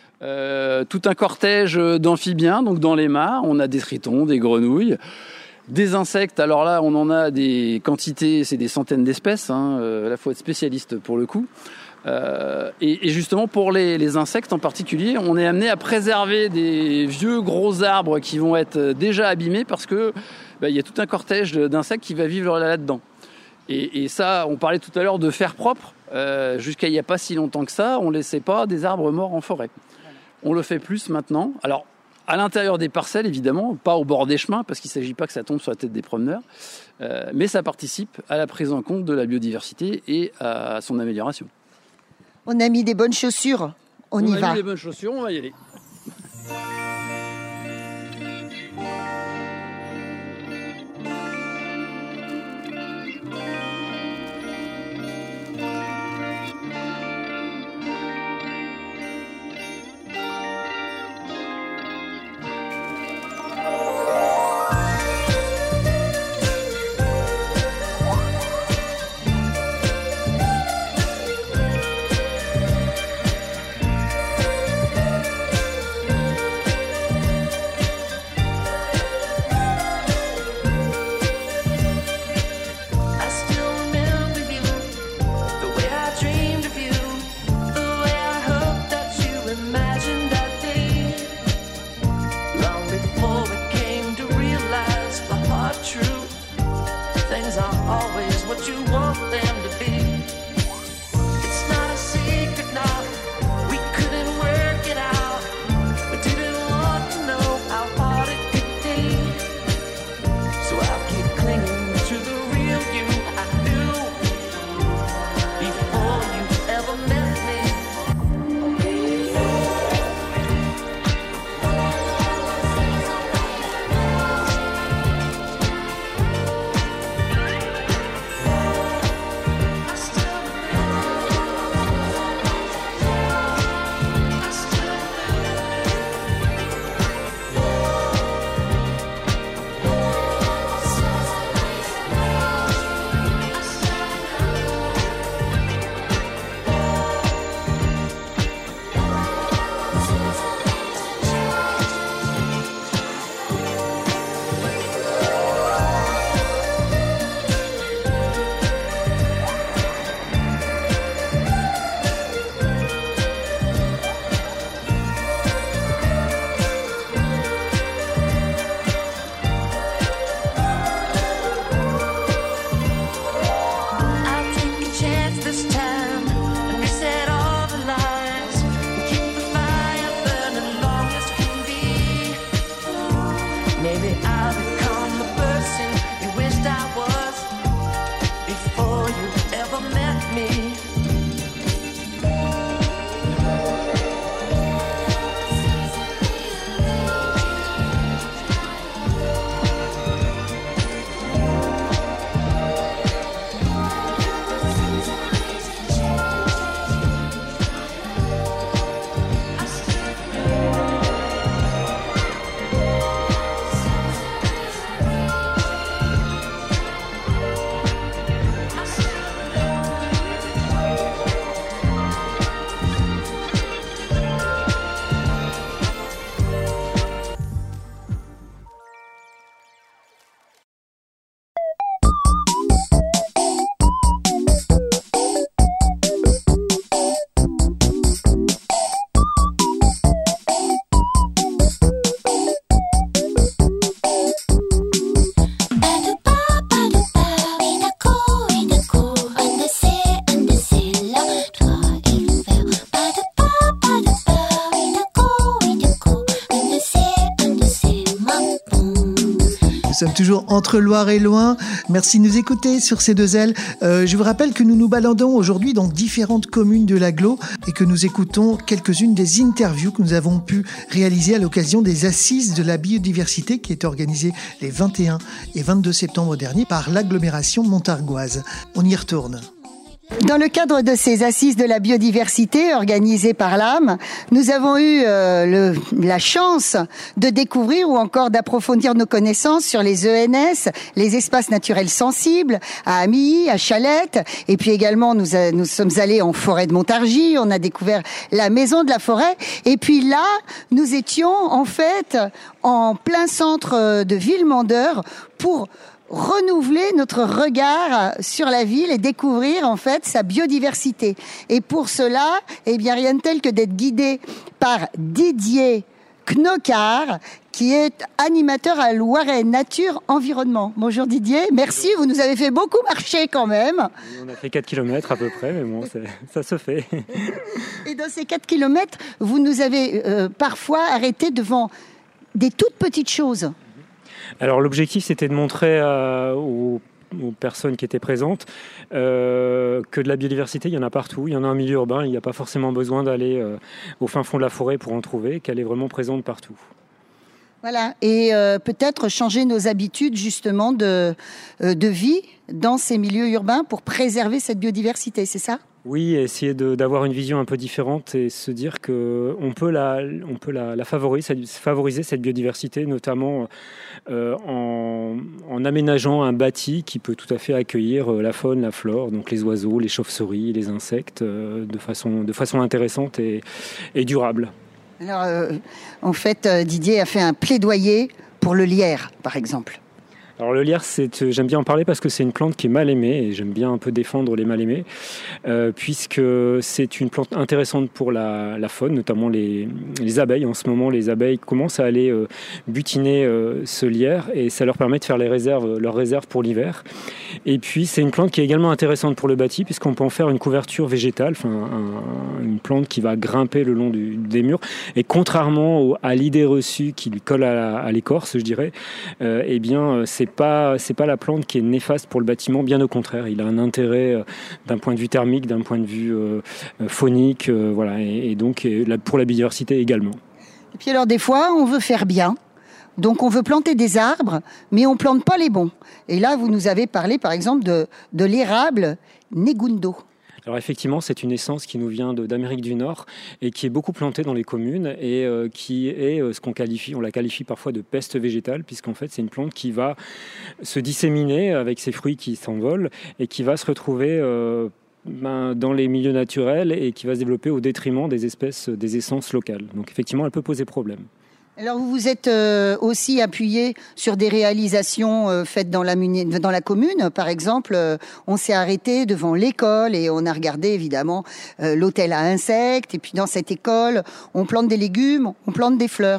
Speaker 11: Tout un cortège d'amphibiens, donc dans les mares, on a des tritons, des grenouilles, des insectes. Alors là, on en a des quantités, c'est des centaines d'espèces, là, faut être spécialiste pour le coup. Et justement, pour les insectes en particulier, on est amené à préserver des vieux gros arbres qui vont être déjà abîmés parce que il y a tout un cortège d'insectes qui va vivre là-dedans. Et ça, on parlait tout à l'heure de faire propre. Jusqu'à il n'y a pas si longtemps que ça, on ne laissait pas des arbres morts en forêt. On le fait plus maintenant. Alors, à l'intérieur des parcelles, évidemment, pas au bord des chemins, parce qu'il ne s'agit pas que ça tombe sur la tête des promeneurs, mais ça participe à la prise en compte de la biodiversité et à son amélioration.
Speaker 5: On a mis des bonnes chaussures, on y va.
Speaker 11: On a mis des bonnes chaussures, on va y aller.
Speaker 6: So I'll keep clinging to the real you I knew
Speaker 12: Maybe I'll become the person you wished I was before you ever met me.
Speaker 1: Nous sommes toujours entre Loire et Loing. Merci de nous écouter sur ces deux ailes. Je vous rappelle que nous nous baladons aujourd'hui dans différentes communes de l'Agglo et que nous écoutons quelques-unes des interviews que nous avons pu réaliser à l'occasion des Assises de la biodiversité qui étaient organisées les 21 et 22 septembre dernier par l'agglomération montargoise. On y retourne.
Speaker 5: Dans le cadre de ces assises de la biodiversité organisées par l'âme, nous avons eu la chance de découvrir ou encore d'approfondir nos connaissances sur les ENS, les espaces naturels sensibles, à Amilly, à Chalette, et puis également nous sommes allés en forêt de Montargis, on a découvert la maison de la forêt, et puis là, nous étions en fait en plein centre de Villemandeur pour renouveler notre regard sur la ville et découvrir en fait sa biodiversité. Et pour cela, eh bien rien de tel que d'être guidé par Didier Knocard, qui est animateur à Loiret Nature Environnement. Bonjour Didier, merci, vous nous avez fait beaucoup marcher quand même.
Speaker 13: On a fait 4 km à peu près, mais bon, ça se fait.
Speaker 5: Et dans ces 4 km, vous nous avez parfois arrêté devant des toutes petites choses.
Speaker 13: Alors l'objectif, c'était de montrer aux personnes qui étaient présentes que de la biodiversité, il y en a partout. Il y en a en milieu urbain, il n'y a pas forcément besoin d'aller au fin fond de la forêt pour en trouver, qu'elle est vraiment présente partout.
Speaker 5: Voilà, et peut-être changer nos habitudes justement de vie dans ces milieux urbains pour préserver cette biodiversité, c'est ça ?
Speaker 13: Oui, essayer d'avoir une vision un peu différente et se dire qu'on peut la favoriser cette biodiversité, notamment en aménageant un bâti qui peut tout à fait accueillir la faune, la flore, donc les oiseaux, les chauves-souris, les insectes, de façon intéressante et durable.
Speaker 5: Alors, en fait, Didier a fait un plaidoyer pour le lierre, par exemple.
Speaker 13: Alors le lierre, j'aime bien en parler parce que c'est une plante qui est mal aimée et j'aime bien un peu défendre les mal aimés puisque c'est une plante intéressante pour la faune, notamment les abeilles. En ce moment, les abeilles commencent à aller butiner ce lierre et ça leur permet de faire leurs réserves pour l'hiver. Et puis c'est une plante qui est également intéressante pour le bâti puisqu'on peut en faire une couverture végétale, une plante qui va grimper le long des murs. Et contrairement à l'idée reçue qui lui colle à l'écorce, je dirais, eh bien c'est pas la plante qui est néfaste pour le bâtiment, bien au contraire. Il a un intérêt d'un point de vue thermique, d'un point de vue phonique, voilà, et donc pour la biodiversité également.
Speaker 5: Et puis alors des fois, on veut faire bien, donc on veut planter des arbres, mais on plante pas les bons. Et là, vous nous avez parlé par exemple de l'érable Negundo.
Speaker 13: Alors effectivement, c'est une essence qui nous vient d'Amérique du Nord et qui est beaucoup plantée dans les communes et qui est ce on la qualifie parfois de peste végétale puisqu'en fait c'est une plante qui va se disséminer avec ses fruits qui s'envolent et qui va se retrouver dans les milieux naturels et qui va se développer au détriment des essences locales. Donc effectivement, elle peut poser problème.
Speaker 5: Alors vous vous êtes aussi appuyé sur des réalisations faites dans la commune. Par exemple, on s'est arrêté devant l'école et on a regardé évidemment l'hôtel à insectes. Et puis dans cette école, on plante des légumes, on plante des fleurs.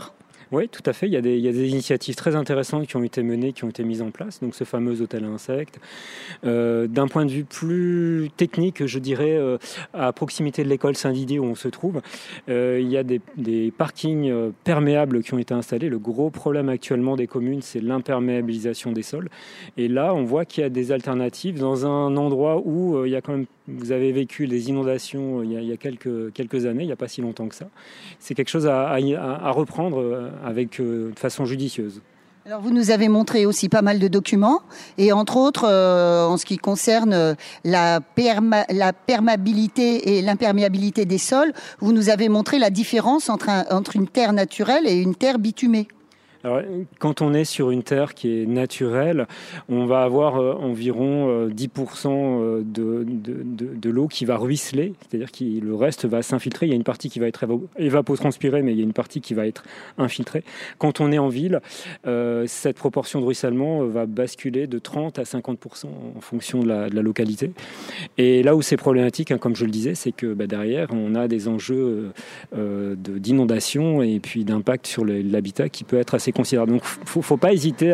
Speaker 13: Oui, tout à fait. Il y a des initiatives très intéressantes qui ont été menées, qui ont été mises en place. Donc, ce fameux hôtel à insectes. D'un point de vue plus technique, je dirais, à proximité de l'école Saint-Didier où on se trouve, il y a des parkings perméables qui ont été installés. Le gros problème actuellement des communes, c'est l'imperméabilisation des sols. Et là, on voit qu'il y a des alternatives dans un endroit où il y a quand même, vous avez vécu des inondations il y a quelques années, il n'y a pas si longtemps que ça. C'est quelque chose à reprendre de façon judicieuse.
Speaker 5: Alors vous nous avez montré aussi pas mal de documents et entre autres en ce qui concerne la perméabilité et l'imperméabilité des sols, vous nous avez montré la différence entre une terre naturelle et une terre bitumée.
Speaker 13: Alors, quand on est sur une terre qui est naturelle, on va avoir environ 10% de l'eau qui va ruisseler, c'est-à-dire que le reste va s'infiltrer. Il y a une partie qui va être évapotranspirée, mais il y a une partie qui va être infiltrée. Quand on est en ville, cette proportion de ruissellement va basculer de 30 à 50% en fonction de la localité. Et là où c'est problématique, comme je le disais, c'est que derrière, on a des enjeux d'inondation et puis d'impact sur l'habitat qui peut être assez considérable. Donc, faut pas hésiter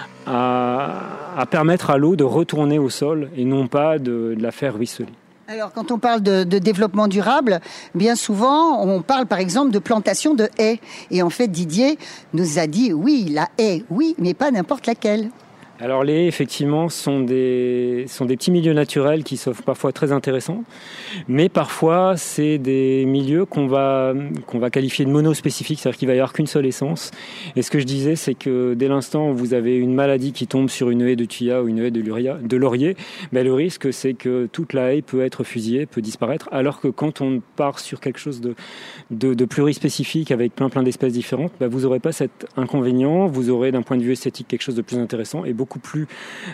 Speaker 13: à permettre à l'eau de retourner au sol et non pas de la faire ruisseler.
Speaker 5: Alors, quand on parle de développement durable, bien souvent, on parle par exemple de plantation de haies. Et en fait, Didier nous a dit, oui, la haie, oui, mais pas n'importe laquelle.
Speaker 13: Alors les haies, effectivement, sont des petits milieux naturels qui sont parfois très intéressants, mais parfois c'est des milieux qu'on va qualifier de monospécifiques, c'est-à-dire qu'il va y avoir qu'une seule essence. Et ce que je disais, c'est que dès l'instant où vous avez une maladie qui tombe sur une haie de thuya ou une haie de laurier, le risque c'est que toute la haie peut être fusillée, peut disparaître, alors que quand on part sur quelque chose de plurispécifique avec plein d'espèces différentes, vous n'aurez pas cet inconvénient, vous aurez d'un point de vue esthétique quelque chose de plus intéressant et beaucoup plus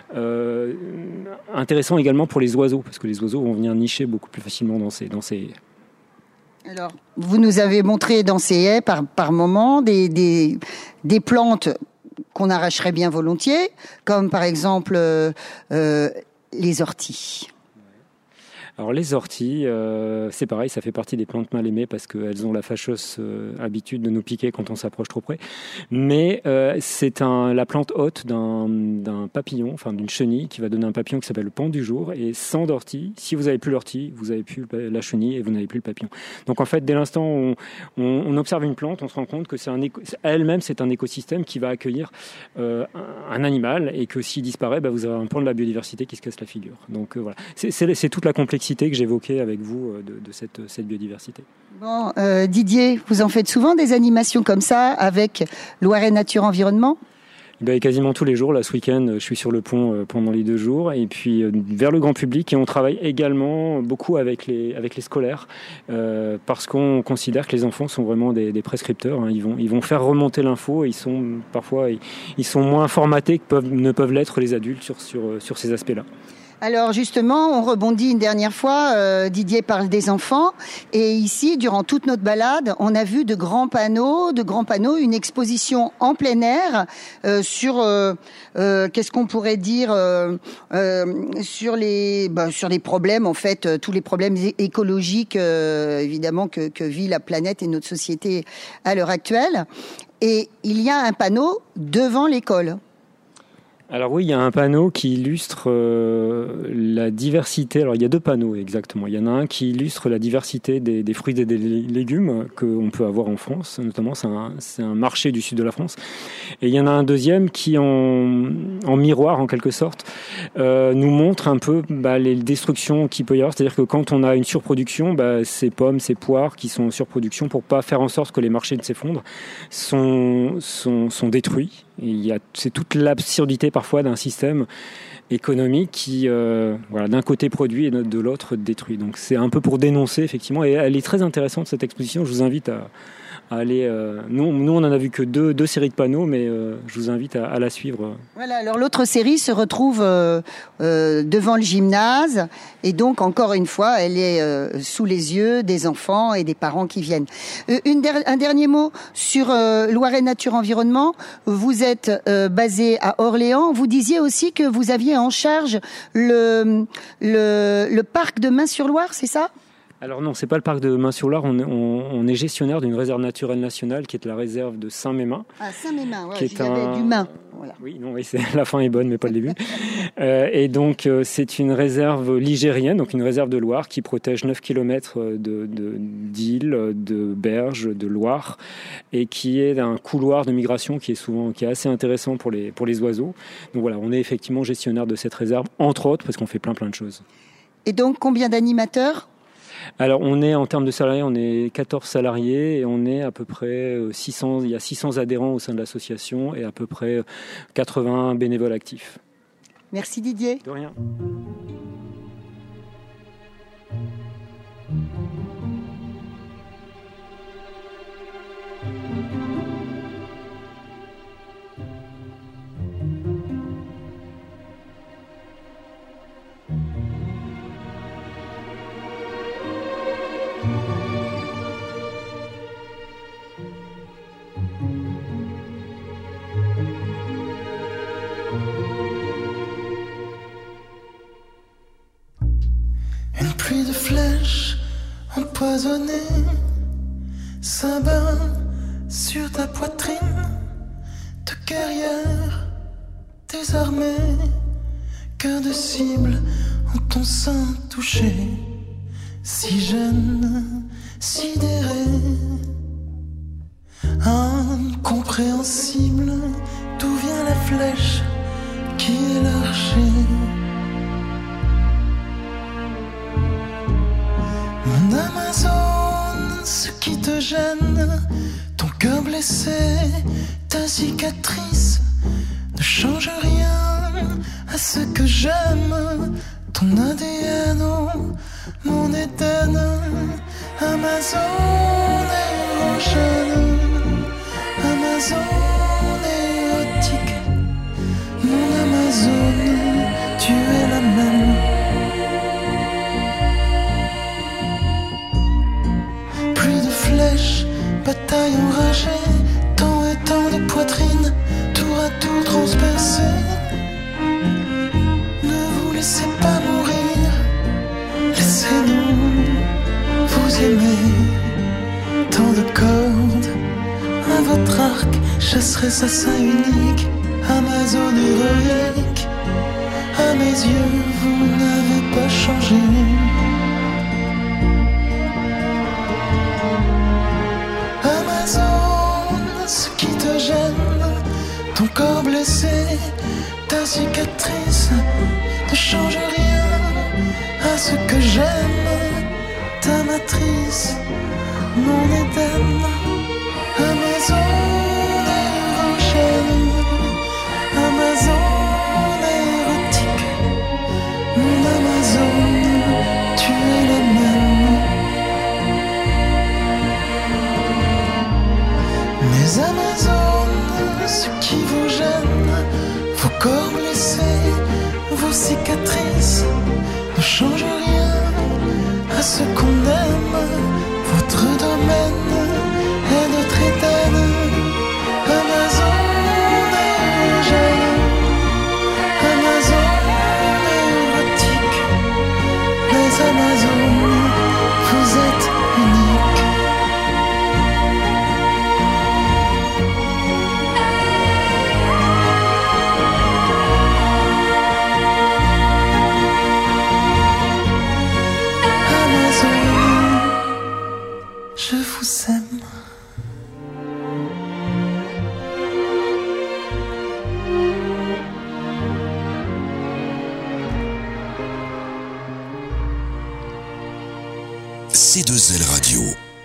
Speaker 13: intéressant également pour les oiseaux, parce que les oiseaux vont venir nicher beaucoup plus facilement dans ces haies.
Speaker 5: Alors, vous nous avez montré dans ces haies par moment des plantes qu'on arracherait bien volontiers, comme par exemple les orties.
Speaker 13: Alors les orties, c'est pareil, ça fait partie des plantes mal aimées parce qu'elles ont la fâcheuse habitude de nous piquer quand on s'approche trop près. Mais c'est la plante hôte d'un papillon, enfin d'une chenille, qui va donner un papillon qui s'appelle le pan du jour. Et sans d'ortie, si vous n'avez plus l'ortie, vous n'avez plus la chenille et vous n'avez plus le papillon. Donc en fait, dès l'instant où on observe une plante, on se rend compte que elle-même c'est un écosystème qui va accueillir un animal et que s'il disparaît, vous avez un pan de la biodiversité qui se casse la figure. Donc voilà, c'est toute la complexité que j'évoquais avec vous de cette biodiversité.
Speaker 5: Bon, Didier, vous en faites souvent des animations comme ça avec Loiret Nature Environnement ?
Speaker 13: Quasiment tous les jours. Là, ce week-end, je suis sur le pont pendant les 2 jours et puis vers le grand public. Et on travaille également beaucoup avec les scolaires parce qu'on considère que les enfants sont vraiment des prescripteurs. Ils vont faire remonter l'info. Parfois ils sont moins formatés que ne peuvent l'être les adultes sur ces aspects-là.
Speaker 5: Alors justement, on rebondit une dernière fois, Didier parle des enfants, et ici, durant toute notre balade, on a vu de grands panneaux, une exposition en plein air sur, qu'est-ce qu'on pourrait dire, sur les problèmes, en fait, tous les problèmes écologiques, évidemment, que vit la planète et notre société à l'heure actuelle. Et il y a un panneau devant l'école.
Speaker 13: Alors oui, il y a un panneau qui illustre la diversité. Alors il y a 2 panneaux exactement. Il y en a un qui illustre la diversité des fruits et des légumes qu'on peut avoir en France. Notamment, c'est un marché du sud de la France. Et il y en a un deuxième qui, en miroir en quelque sorte, nous montre un peu les destructions qu'il peut y avoir. C'est-à-dire que quand on a une surproduction, ces pommes, ces poires qui sont en surproduction, pour pas faire en sorte que les marchés ne s'effondrent, sont détruits. C'est toute l'absurdité parfois d'un système économique qui, d'un côté produit et de l'autre détruit. Donc c'est un peu pour dénoncer effectivement, et elle est très intéressante cette exposition. Je vous invite à aller. Nous, on en a vu que deux séries de panneaux, mais je vous invite à la suivre.
Speaker 5: Voilà. Alors l'autre série se retrouve devant le gymnase, et donc encore une fois, elle est sous les yeux des enfants et des parents qui viennent. Un dernier mot sur Loiret Nature Environnement. Vous êtes basé à Orléans. Vous disiez aussi que vous aviez en charge le parc de Main-sur-Loire, c'est ça ?
Speaker 13: Alors non, c'est pas le parc de Main-sur-Loire. On est gestionnaire d'une réserve naturelle nationale qui est la réserve de Saint-Mémin.
Speaker 5: Ah, Saint-Mémin, ouais,
Speaker 13: qui est un...
Speaker 5: du Main. Voilà.
Speaker 13: Oui, la fin est bonne, mais pas le début. Et donc, c'est une réserve ligérienne, donc une réserve de Loire qui protège 9 km d'îles, de berges, de Loire, et qui est un couloir de migration qui est assez intéressant pour les oiseaux. Donc voilà, on est effectivement gestionnaire de cette réserve, entre autres, parce qu'on fait plein de choses.
Speaker 5: Et donc, combien d'animateurs ?
Speaker 13: Alors, on est, en termes de salariés, on est 14 salariés et on est à peu près 600, il y a 600 adhérents au sein de l'association et à peu près 80 bénévoles actifs.
Speaker 5: Merci Didier.
Speaker 13: De rien.
Speaker 14: Une pluie de flèches empoisonnées s'abat sur ta poitrine de guerrière désarmée. Cœur de cible en ton sein touché, si jeune, sidéré, incompréhensible, d'où vient la flèche qui est l'archer. Mon Amazone, ce qui te gêne, ton cœur blessé, ta cicatrice, ne change rien à ce que j'aime. Ton ADN, oh, mon Éden, Amazone érogène, Amazone érotique, mon Amazone, tu es la même. Bataille enragée, tant et tant de poitrines, tour à tour transpercées. Ne vous laissez pas mourir, laissez-nous vous aimer. Tant de cordes à votre arc, chasserait sa sein unique, Amazone héroïque. À mes yeux, vous n'avez pas changé. Ce qui te gêne, ton corps blessé, ta cicatrice, ne change rien à ce que j'aime. Ta matrice, mon Éden, Amazone érogène, Amazone érotique, mon Amazone, tu es la même. Les Amazones, ce qui vous gêne, vos corps blessés, vos cicatrices, ne changent rien à ce qu'on aime. Votre domaine est notre Éden. Amazone érogène, Amazone érotique. Les Amazones, vous êtes uniques. Je vous aime.
Speaker 4: C2L Radio.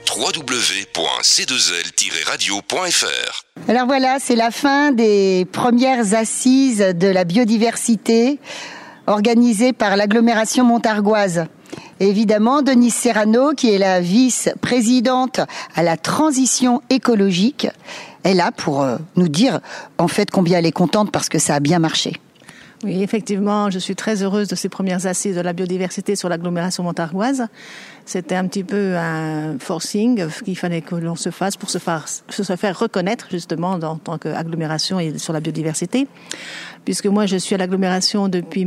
Speaker 4: www.c2l-radio.fr.
Speaker 5: Alors voilà, c'est la fin des premières assises de la biodiversité organisées par l'agglomération montargoise. Et évidemment, Denise Serrano, qui est la vice-présidente à la transition écologique, est là pour nous dire en fait combien elle est contente parce que ça a bien marché.
Speaker 15: Oui, effectivement, je suis très heureuse de ces premières assises de la biodiversité sur l'agglomération montargoise. C'était un petit peu un forcing qu'il fallait que l'on se fasse pour se faire reconnaître justement en tant qu'agglomération et sur la biodiversité. Puisque moi, je suis à l'agglomération depuis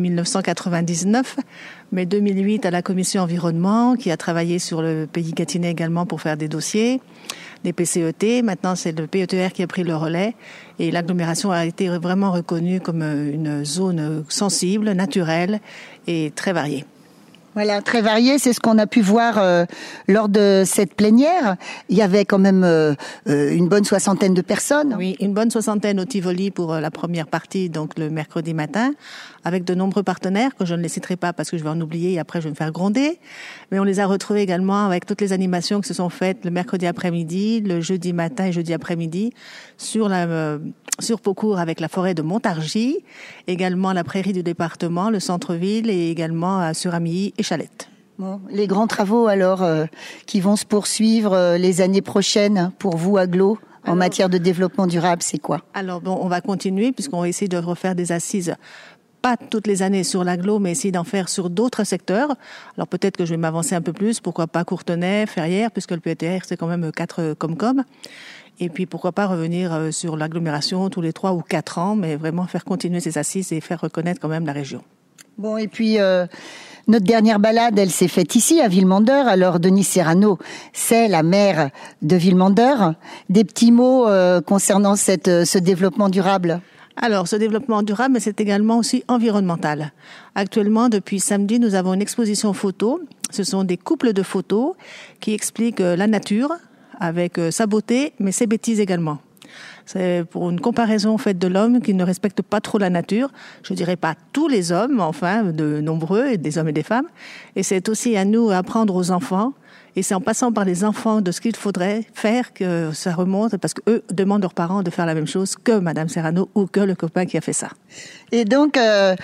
Speaker 15: 1999, mais 2008 à la commission environnement qui a travaillé sur le pays gâtinais également pour faire des dossiers, des PCET. Maintenant, c'est le PETR qui a pris le relais et l'agglomération a été vraiment reconnue comme une zone sensible, naturelle et très variée.
Speaker 5: Voilà, très varié, c'est ce qu'on a pu voir lors de cette plénière. Il y avait quand même une bonne soixantaine de personnes.
Speaker 15: Oui, une bonne soixantaine au Tivoli pour la première partie, donc le mercredi matin, avec de nombreux partenaires que je ne les citerai pas parce que je vais en oublier et après je vais me faire gronder. Mais on les a retrouvés également avec toutes les animations qui se sont faites le mercredi après-midi, le jeudi matin et jeudi après-midi sur Beaucourt avec la forêt de Montargis, également la prairie du département, le centre-ville et également sur Amilly et Chalette.
Speaker 5: Bon, les grands travaux alors qui vont se poursuivre les années prochaines pour vous, Agglo, en matière de développement durable, c'est quoi?
Speaker 15: Alors bon, on va continuer puisqu'on va essayer de refaire des assises pas toutes les années sur l'agglo, mais essayer d'en faire sur d'autres secteurs. Alors peut-être que je vais m'avancer un peu plus, pourquoi pas Courtenay, Ferrières, puisque le PETR c'est quand même 4 Comcom. Et puis pourquoi pas revenir sur l'agglomération tous les 3 ou 4 ans, mais vraiment faire continuer ces assises et faire reconnaître quand même la région.
Speaker 5: Bon, et puis notre dernière balade, elle s'est faite ici, à Villemandeur. Alors, Denise Serrano, c'est la maire de Villemandeur. Des petits mots concernant ce développement durable?
Speaker 15: Alors, ce développement durable, mais c'est également aussi environnemental. Actuellement, depuis samedi, nous avons une exposition photo. Ce sont des couples de photos qui expliquent la nature avec sa beauté, mais ses bêtises également. C'est pour une comparaison faite de l'homme qui ne respecte pas trop la nature. Je dirais pas tous les hommes, enfin, de nombreux, des hommes et des femmes. Et c'est aussi à nous apprendre aux enfants. Et c'est en passant par les enfants de ce qu'il faudrait faire que ça remonte, parce qu'eux demandent leurs parents de faire la même chose que Madame Serrano ou que le copain qui a fait ça.
Speaker 5: Et donc,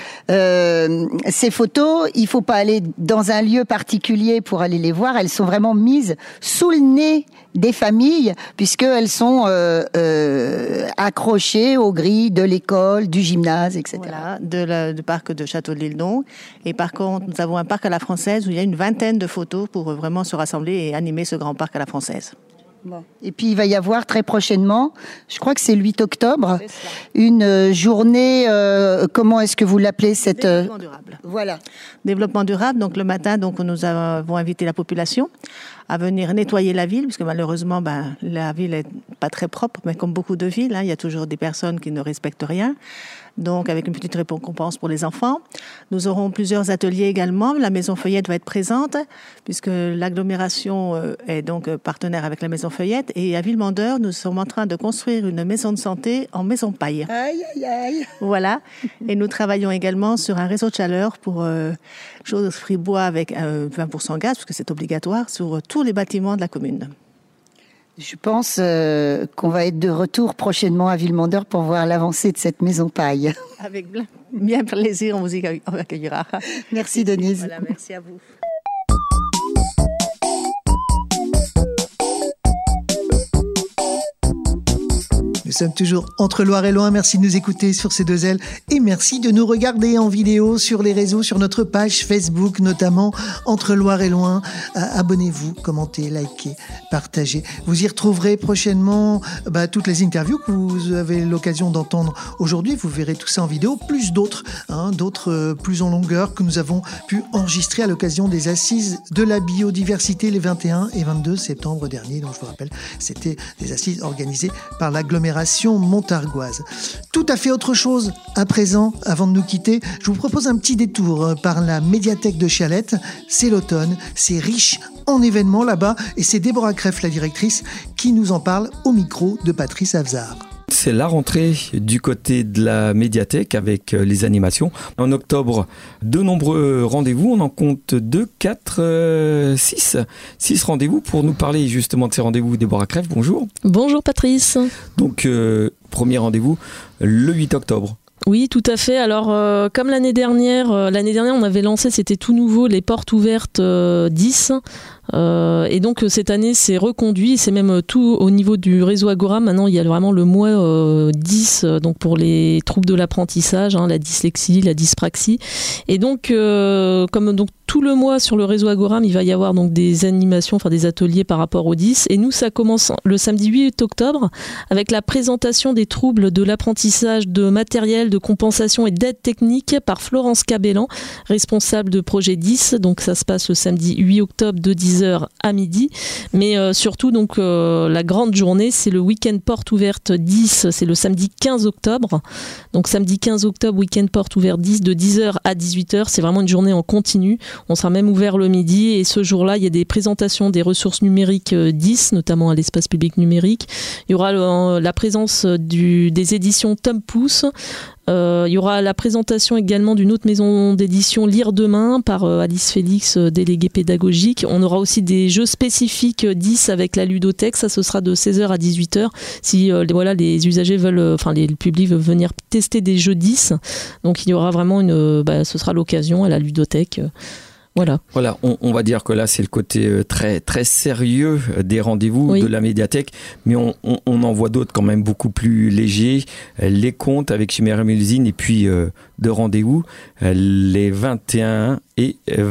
Speaker 5: ces photos, il faut pas aller dans un lieu particulier pour aller les voir. Elles sont vraiment mises sous le nez des familles, puisqu'elles sont accrochées aux grilles de l'école, du gymnase, etc.
Speaker 15: Voilà, du parc de Château-de-l'Île-Don. Et par contre, nous avons un parc à la française où il y a une vingtaine de photos pour vraiment se rassembler et animer ce grand parc à la française.
Speaker 5: Bon. Et puis il va y avoir très prochainement, je crois que c'est le 8 octobre, une journée, comment est-ce que vous l'appelez cette...
Speaker 15: Développement durable.
Speaker 5: Voilà.
Speaker 15: Développement durable, donc le matin, donc nous avons invité la population à venir nettoyer la ville, puisque malheureusement, la ville est pas très propre, mais comme beaucoup de villes, il y a toujours des personnes qui ne respectent rien. Donc, avec une petite récompense pour les enfants. Nous aurons plusieurs ateliers également. La Maison Feuillette va être présente, puisque l'agglomération est donc partenaire avec la Maison Feuillette. Et à Villemandeur, nous sommes en train de construire une maison de santé en maison paille.
Speaker 5: Aïe, aïe, aïe.
Speaker 15: Voilà. Et nous travaillons également sur un réseau de chaleur pour Chaudes-Fribois avec 20% gaz, puisque c'est obligatoire, sur tous les bâtiments de la commune.
Speaker 5: Je pense qu'on va être de retour prochainement à Villemandeur pour voir l'avancée de cette maison paille.
Speaker 15: Avec bien plaisir, on vous y accueillera.
Speaker 5: Merci Denise.
Speaker 15: Voilà, merci à vous.
Speaker 1: Nous sommes toujours entre Loire et Loin. Merci de nous écouter sur ces deux ailes et merci de nous regarder en vidéo sur les réseaux, sur notre page Facebook notamment, Entre Loire et Loin. Abonnez-vous, commentez, likez, partagez. Vous y retrouverez prochainement toutes les interviews que vous avez l'occasion d'entendre aujourd'hui. Vous verrez tout ça en vidéo, plus d'autres, d'autres plus en longueur que nous avons pu enregistrer à l'occasion des assises de la biodiversité les 21 et 22 septembre dernier. Donc je vous rappelle, c'était des assises organisées par l'agglomération montargoise. Tout à fait autre chose à présent, avant de nous quitter, je vous propose un petit détour par la médiathèque de Chalette. C'est l'automne, c'est riche en événements là-bas et c'est Déborah Kreff, la directrice, qui nous en parle au micro de Patrice Avzar.
Speaker 16: C'est la rentrée du côté de la médiathèque avec les animations. En octobre, de nombreux rendez-vous. On en compte 2, 4, 6 rendez-vous pour nous parler justement de ces rendez-vous. Déborah Kreff, bonjour.
Speaker 17: Bonjour Patrice.
Speaker 16: Donc, premier rendez-vous, le 8 octobre.
Speaker 17: Oui, tout à fait. Alors, comme l'année dernière, on avait lancé, c'était tout nouveau, les portes ouvertes 10. Et donc cette année c'est reconduit, c'est même tout au niveau du réseau Agora. Maintenant il y a vraiment le mois 10 donc pour les troubles de l'apprentissage, la dyslexie, la dyspraxie. Et donc comme donc tout le mois sur le réseau Agora, il va y avoir donc des animations, enfin des ateliers par rapport au 10. Et nous, ça commence le samedi 8 octobre avec la présentation des troubles de l'apprentissage, de matériel, de compensation et d'aide technique par Florence Cabellan, responsable de projet 10. Donc ça se passe le samedi 8 octobre de 10h à midi. Mais surtout, donc la grande journée, c'est le week-end porte ouverte 10. C'est le samedi 15 octobre. Donc samedi 15 octobre, week-end porte ouverte 10 de 10h à 18h. C'est vraiment une journée en continu. On sera même ouvert le midi et ce jour-là, il y a des présentations des ressources numériques 10, notamment à l'espace public numérique. Il y aura la présence des éditions Tom Pouce. Il y aura la présentation également d'une autre maison d'édition Lire Demain par Alice Félix, déléguée pédagogique. On aura aussi des jeux spécifiques 10 avec la ludothèque. Ça, ce sera de 16h à 18h. Si les usagers veulent, le public veut venir tester des jeux 10. Donc il y aura vraiment ce sera l'occasion à la ludothèque.
Speaker 16: Voilà, on va dire que là, c'est le côté très, très sérieux des rendez-vous de la médiathèque, mais on en voit d'autres quand même beaucoup plus légers. Les contes avec Chimère et Mélusine et puis de rendez-vous les 21 et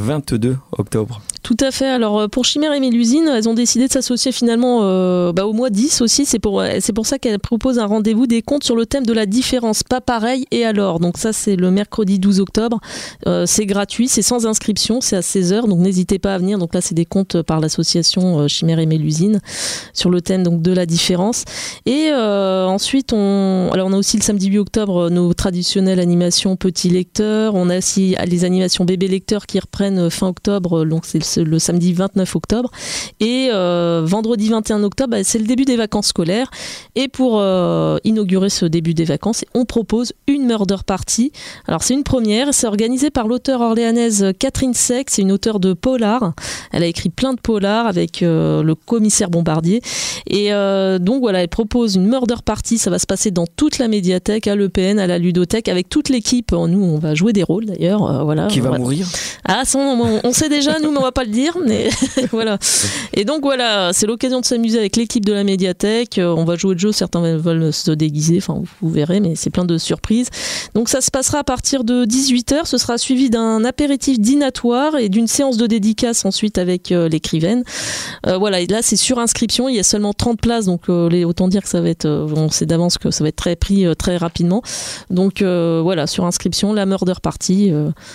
Speaker 16: 22 octobre.
Speaker 17: Tout à fait. Alors pour Chimère et Mélusine, elles ont décidé de s'associer finalement au mois 10 aussi. C'est pour ça qu'elles proposent un rendez-vous des contes sur le thème de la différence, pas pareil et alors. Donc ça c'est le mercredi 12 octobre. C'est gratuit, c'est sans inscription, c'est à 16h. Donc n'hésitez pas à venir. Donc là c'est des contes par l'association Chimère et Mélusine sur le thème donc de la différence. Et ensuite on a aussi le samedi 8 octobre nos traditionnelles animations petits lecteurs. On a aussi les animations bébés lecteurs qui reprennent fin octobre. Donc c'est le samedi 29 octobre et vendredi 21 octobre c'est le début des vacances scolaires et pour inaugurer ce début des vacances on propose une murder party. Alors c'est une première, c'est organisé par l'auteure orléanaise Catherine Seck, c'est une auteure de polar, elle a écrit plein de polars avec le commissaire Bombardier et donc voilà, elle propose une murder party, ça va se passer dans toute la médiathèque, à l'EPN, à la ludothèque avec toute l'équipe, nous on va jouer des rôles d'ailleurs
Speaker 16: qui va mourir
Speaker 17: ça on sait déjà nous mais on va pas le dire, mais voilà. Et donc voilà, c'est l'occasion de s'amuser avec l'équipe de la médiathèque. On va jouer le jeu, certains veulent se déguiser, enfin vous verrez, mais c'est plein de surprises. Donc ça se passera à partir de 18h, ce sera suivi d'un apéritif dînatoire et d'une séance de dédicace ensuite avec l'écrivaine. Voilà, et là c'est sur inscription, il y a seulement 30 places, donc autant dire que ça va être, on sait d'avance que ça va être très pris très rapidement. Donc voilà, sur inscription, la murder party.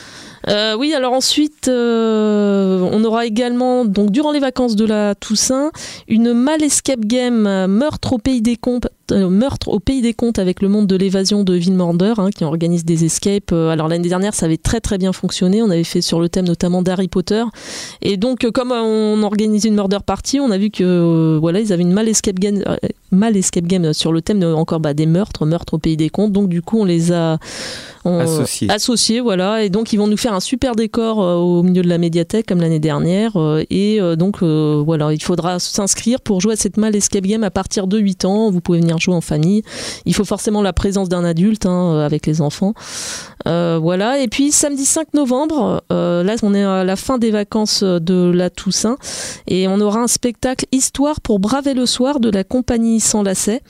Speaker 17: Oui, alors ensuite, on aura également, donc durant les vacances de la Toussaint, une Mal Escape Game Meurtre au Pays des Contes avec le monde de l'évasion de Villemorder, qui organise des escapes. Alors l'année dernière, ça avait très très bien fonctionné. On avait fait sur le thème notamment d'Harry Potter. Et donc, comme on organisait une murder party, on a vu que ils avaient une Mal Escape Game sur le thème encore des meurtres au Pays des Contes. Donc du coup, on les a associés, voilà. Et donc ils vont nous faire un super décor au milieu de la médiathèque comme l'année dernière. Donc il faudra s'inscrire pour jouer à cette Mal Escape Game à partir de 8 ans. Vous pouvez venir jouer en famille. Il faut forcément la présence d'un adulte avec les enfants. Et puis samedi 5 novembre, là on est à la fin des vacances de la Toussaint et on aura un spectacle Histoire pour braver le soir de la compagnie Sans Lacets.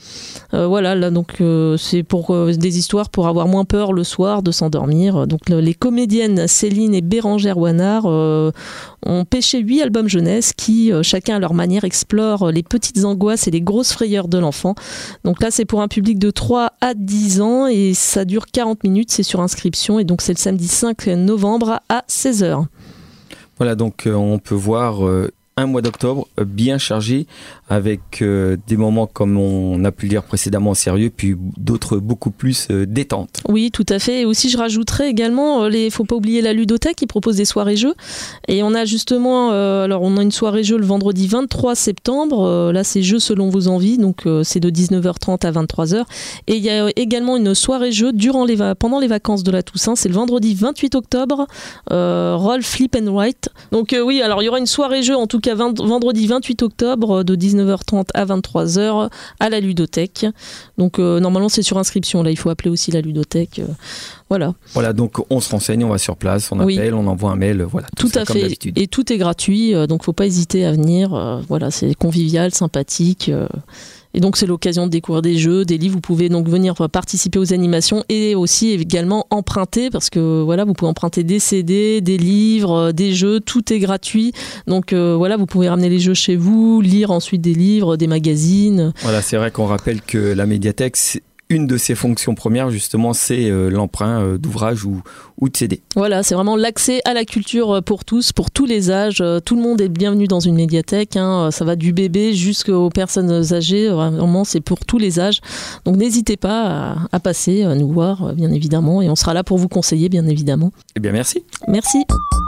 Speaker 17: C'est pour des histoires pour avoir moins peur le soir de s'endormir. Donc les comédiennes Céline et Bérangère Ouanard ont pêché 8 albums jeunesse qui, chacun à leur manière, explorent les petites angoisses et les grosses frayeurs de l'enfant. Donc là, c'est pour un public de 3 à 10 ans et ça dure 40 minutes, c'est sur inscription et donc c'est le samedi 5 novembre à 16h.
Speaker 16: Voilà, donc on peut voir un mois d'octobre bien chargé avec des moments, comme on a pu le dire précédemment, sérieux, puis d'autres beaucoup plus détentes.
Speaker 17: Oui, tout à fait. Et aussi, je rajouterais également, faut pas oublier la ludothèque qui propose des soirées-jeux. Et on a justement, on a une soirée-jeu le vendredi 23 septembre. Là, c'est jeux selon vos envies. Donc, c'est de 19h30 à 23h. Et il y a également une soirée-jeu pendant les vacances de la Toussaint. C'est le vendredi 28 octobre. Roll, Flip and Write. Donc, oui, alors il y aura une soirée-jeu en tout tout cas vendredi 28 octobre de 19h30 à 23h à la ludothèque. Donc normalement c'est sur inscription, là il faut appeler aussi la ludothèque. Voilà.
Speaker 16: Voilà, donc on se renseigne, on va sur place, on appelle, on envoie un mail, voilà.
Speaker 17: Tout
Speaker 16: ça,
Speaker 17: à
Speaker 16: comme
Speaker 17: fait,
Speaker 16: d'habitude.
Speaker 17: et tout est gratuit, donc faut pas hésiter à venir. Voilà, c'est convivial, sympathique. Et donc c'est l'occasion de découvrir des jeux, des livres. Vous pouvez donc venir participer aux animations et aussi également emprunter, parce que voilà, vous pouvez emprunter des CD, des livres, des jeux, tout est gratuit. Donc voilà, vous pouvez ramener les jeux chez vous, lire ensuite des livres, des magazines.
Speaker 16: Voilà, c'est vrai qu'on rappelle que la médiathèque, une de ses fonctions premières, justement, c'est l'emprunt d'ouvrages ou de CD.
Speaker 17: Voilà, c'est vraiment l'accès à la culture pour tous, pour tous les âges. Tout le monde est bienvenu dans une médiathèque. Ça va du bébé jusqu'aux personnes âgées. Vraiment, c'est pour tous les âges. Donc n'hésitez pas à passer, à nous voir, bien évidemment. Et on sera là pour vous conseiller, bien évidemment.
Speaker 16: Eh bien, merci.
Speaker 17: Merci.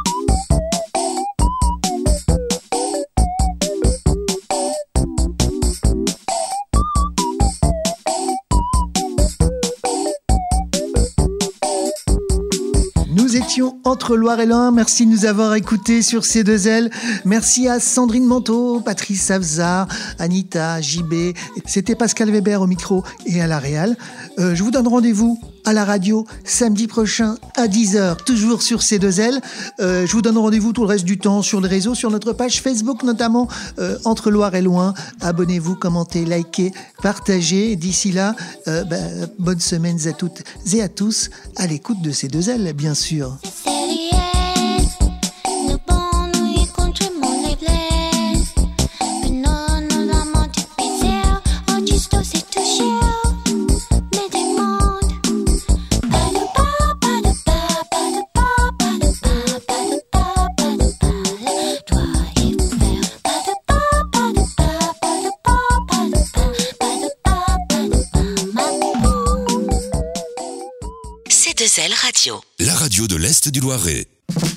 Speaker 1: Nous étions entre Loire et Loing. Merci de nous avoir écoutés sur C2L. Merci à Sandrine Manteau, Patrice Savzar, Anita, JB. C'était Pascal Weber au micro et à la réal. Je vous donne rendez-vous à la radio samedi prochain à 10h, toujours sur C2L. Je vous donne rendez-vous tout le reste du temps sur les réseaux, sur notre page Facebook notamment, Entre Loire et Loing. Abonnez-vous, commentez, likez, partagez. D'ici là, bonnes semaines à toutes et à tous à l'écoute de C2L, bien sûr.
Speaker 9: C2L Radio.
Speaker 4: La radio de l'Est du Loiret.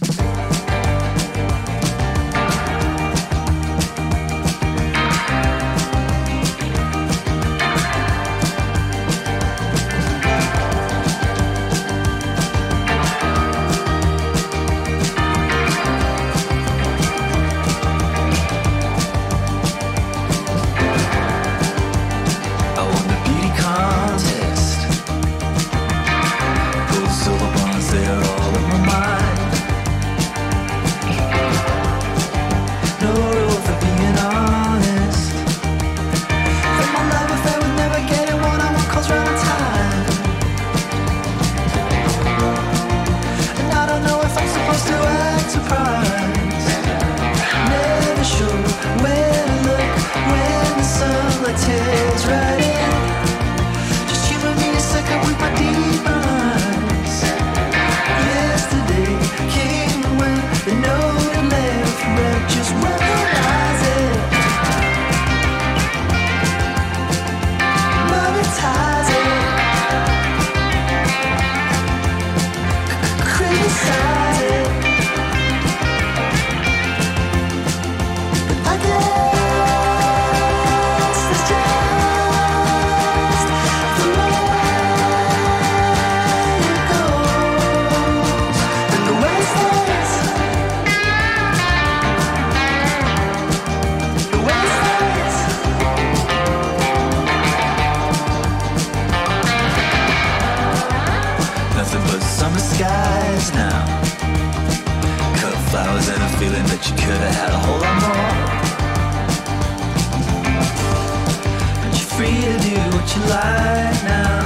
Speaker 14: You could have had a whole lot more. But you're free to do what you like now.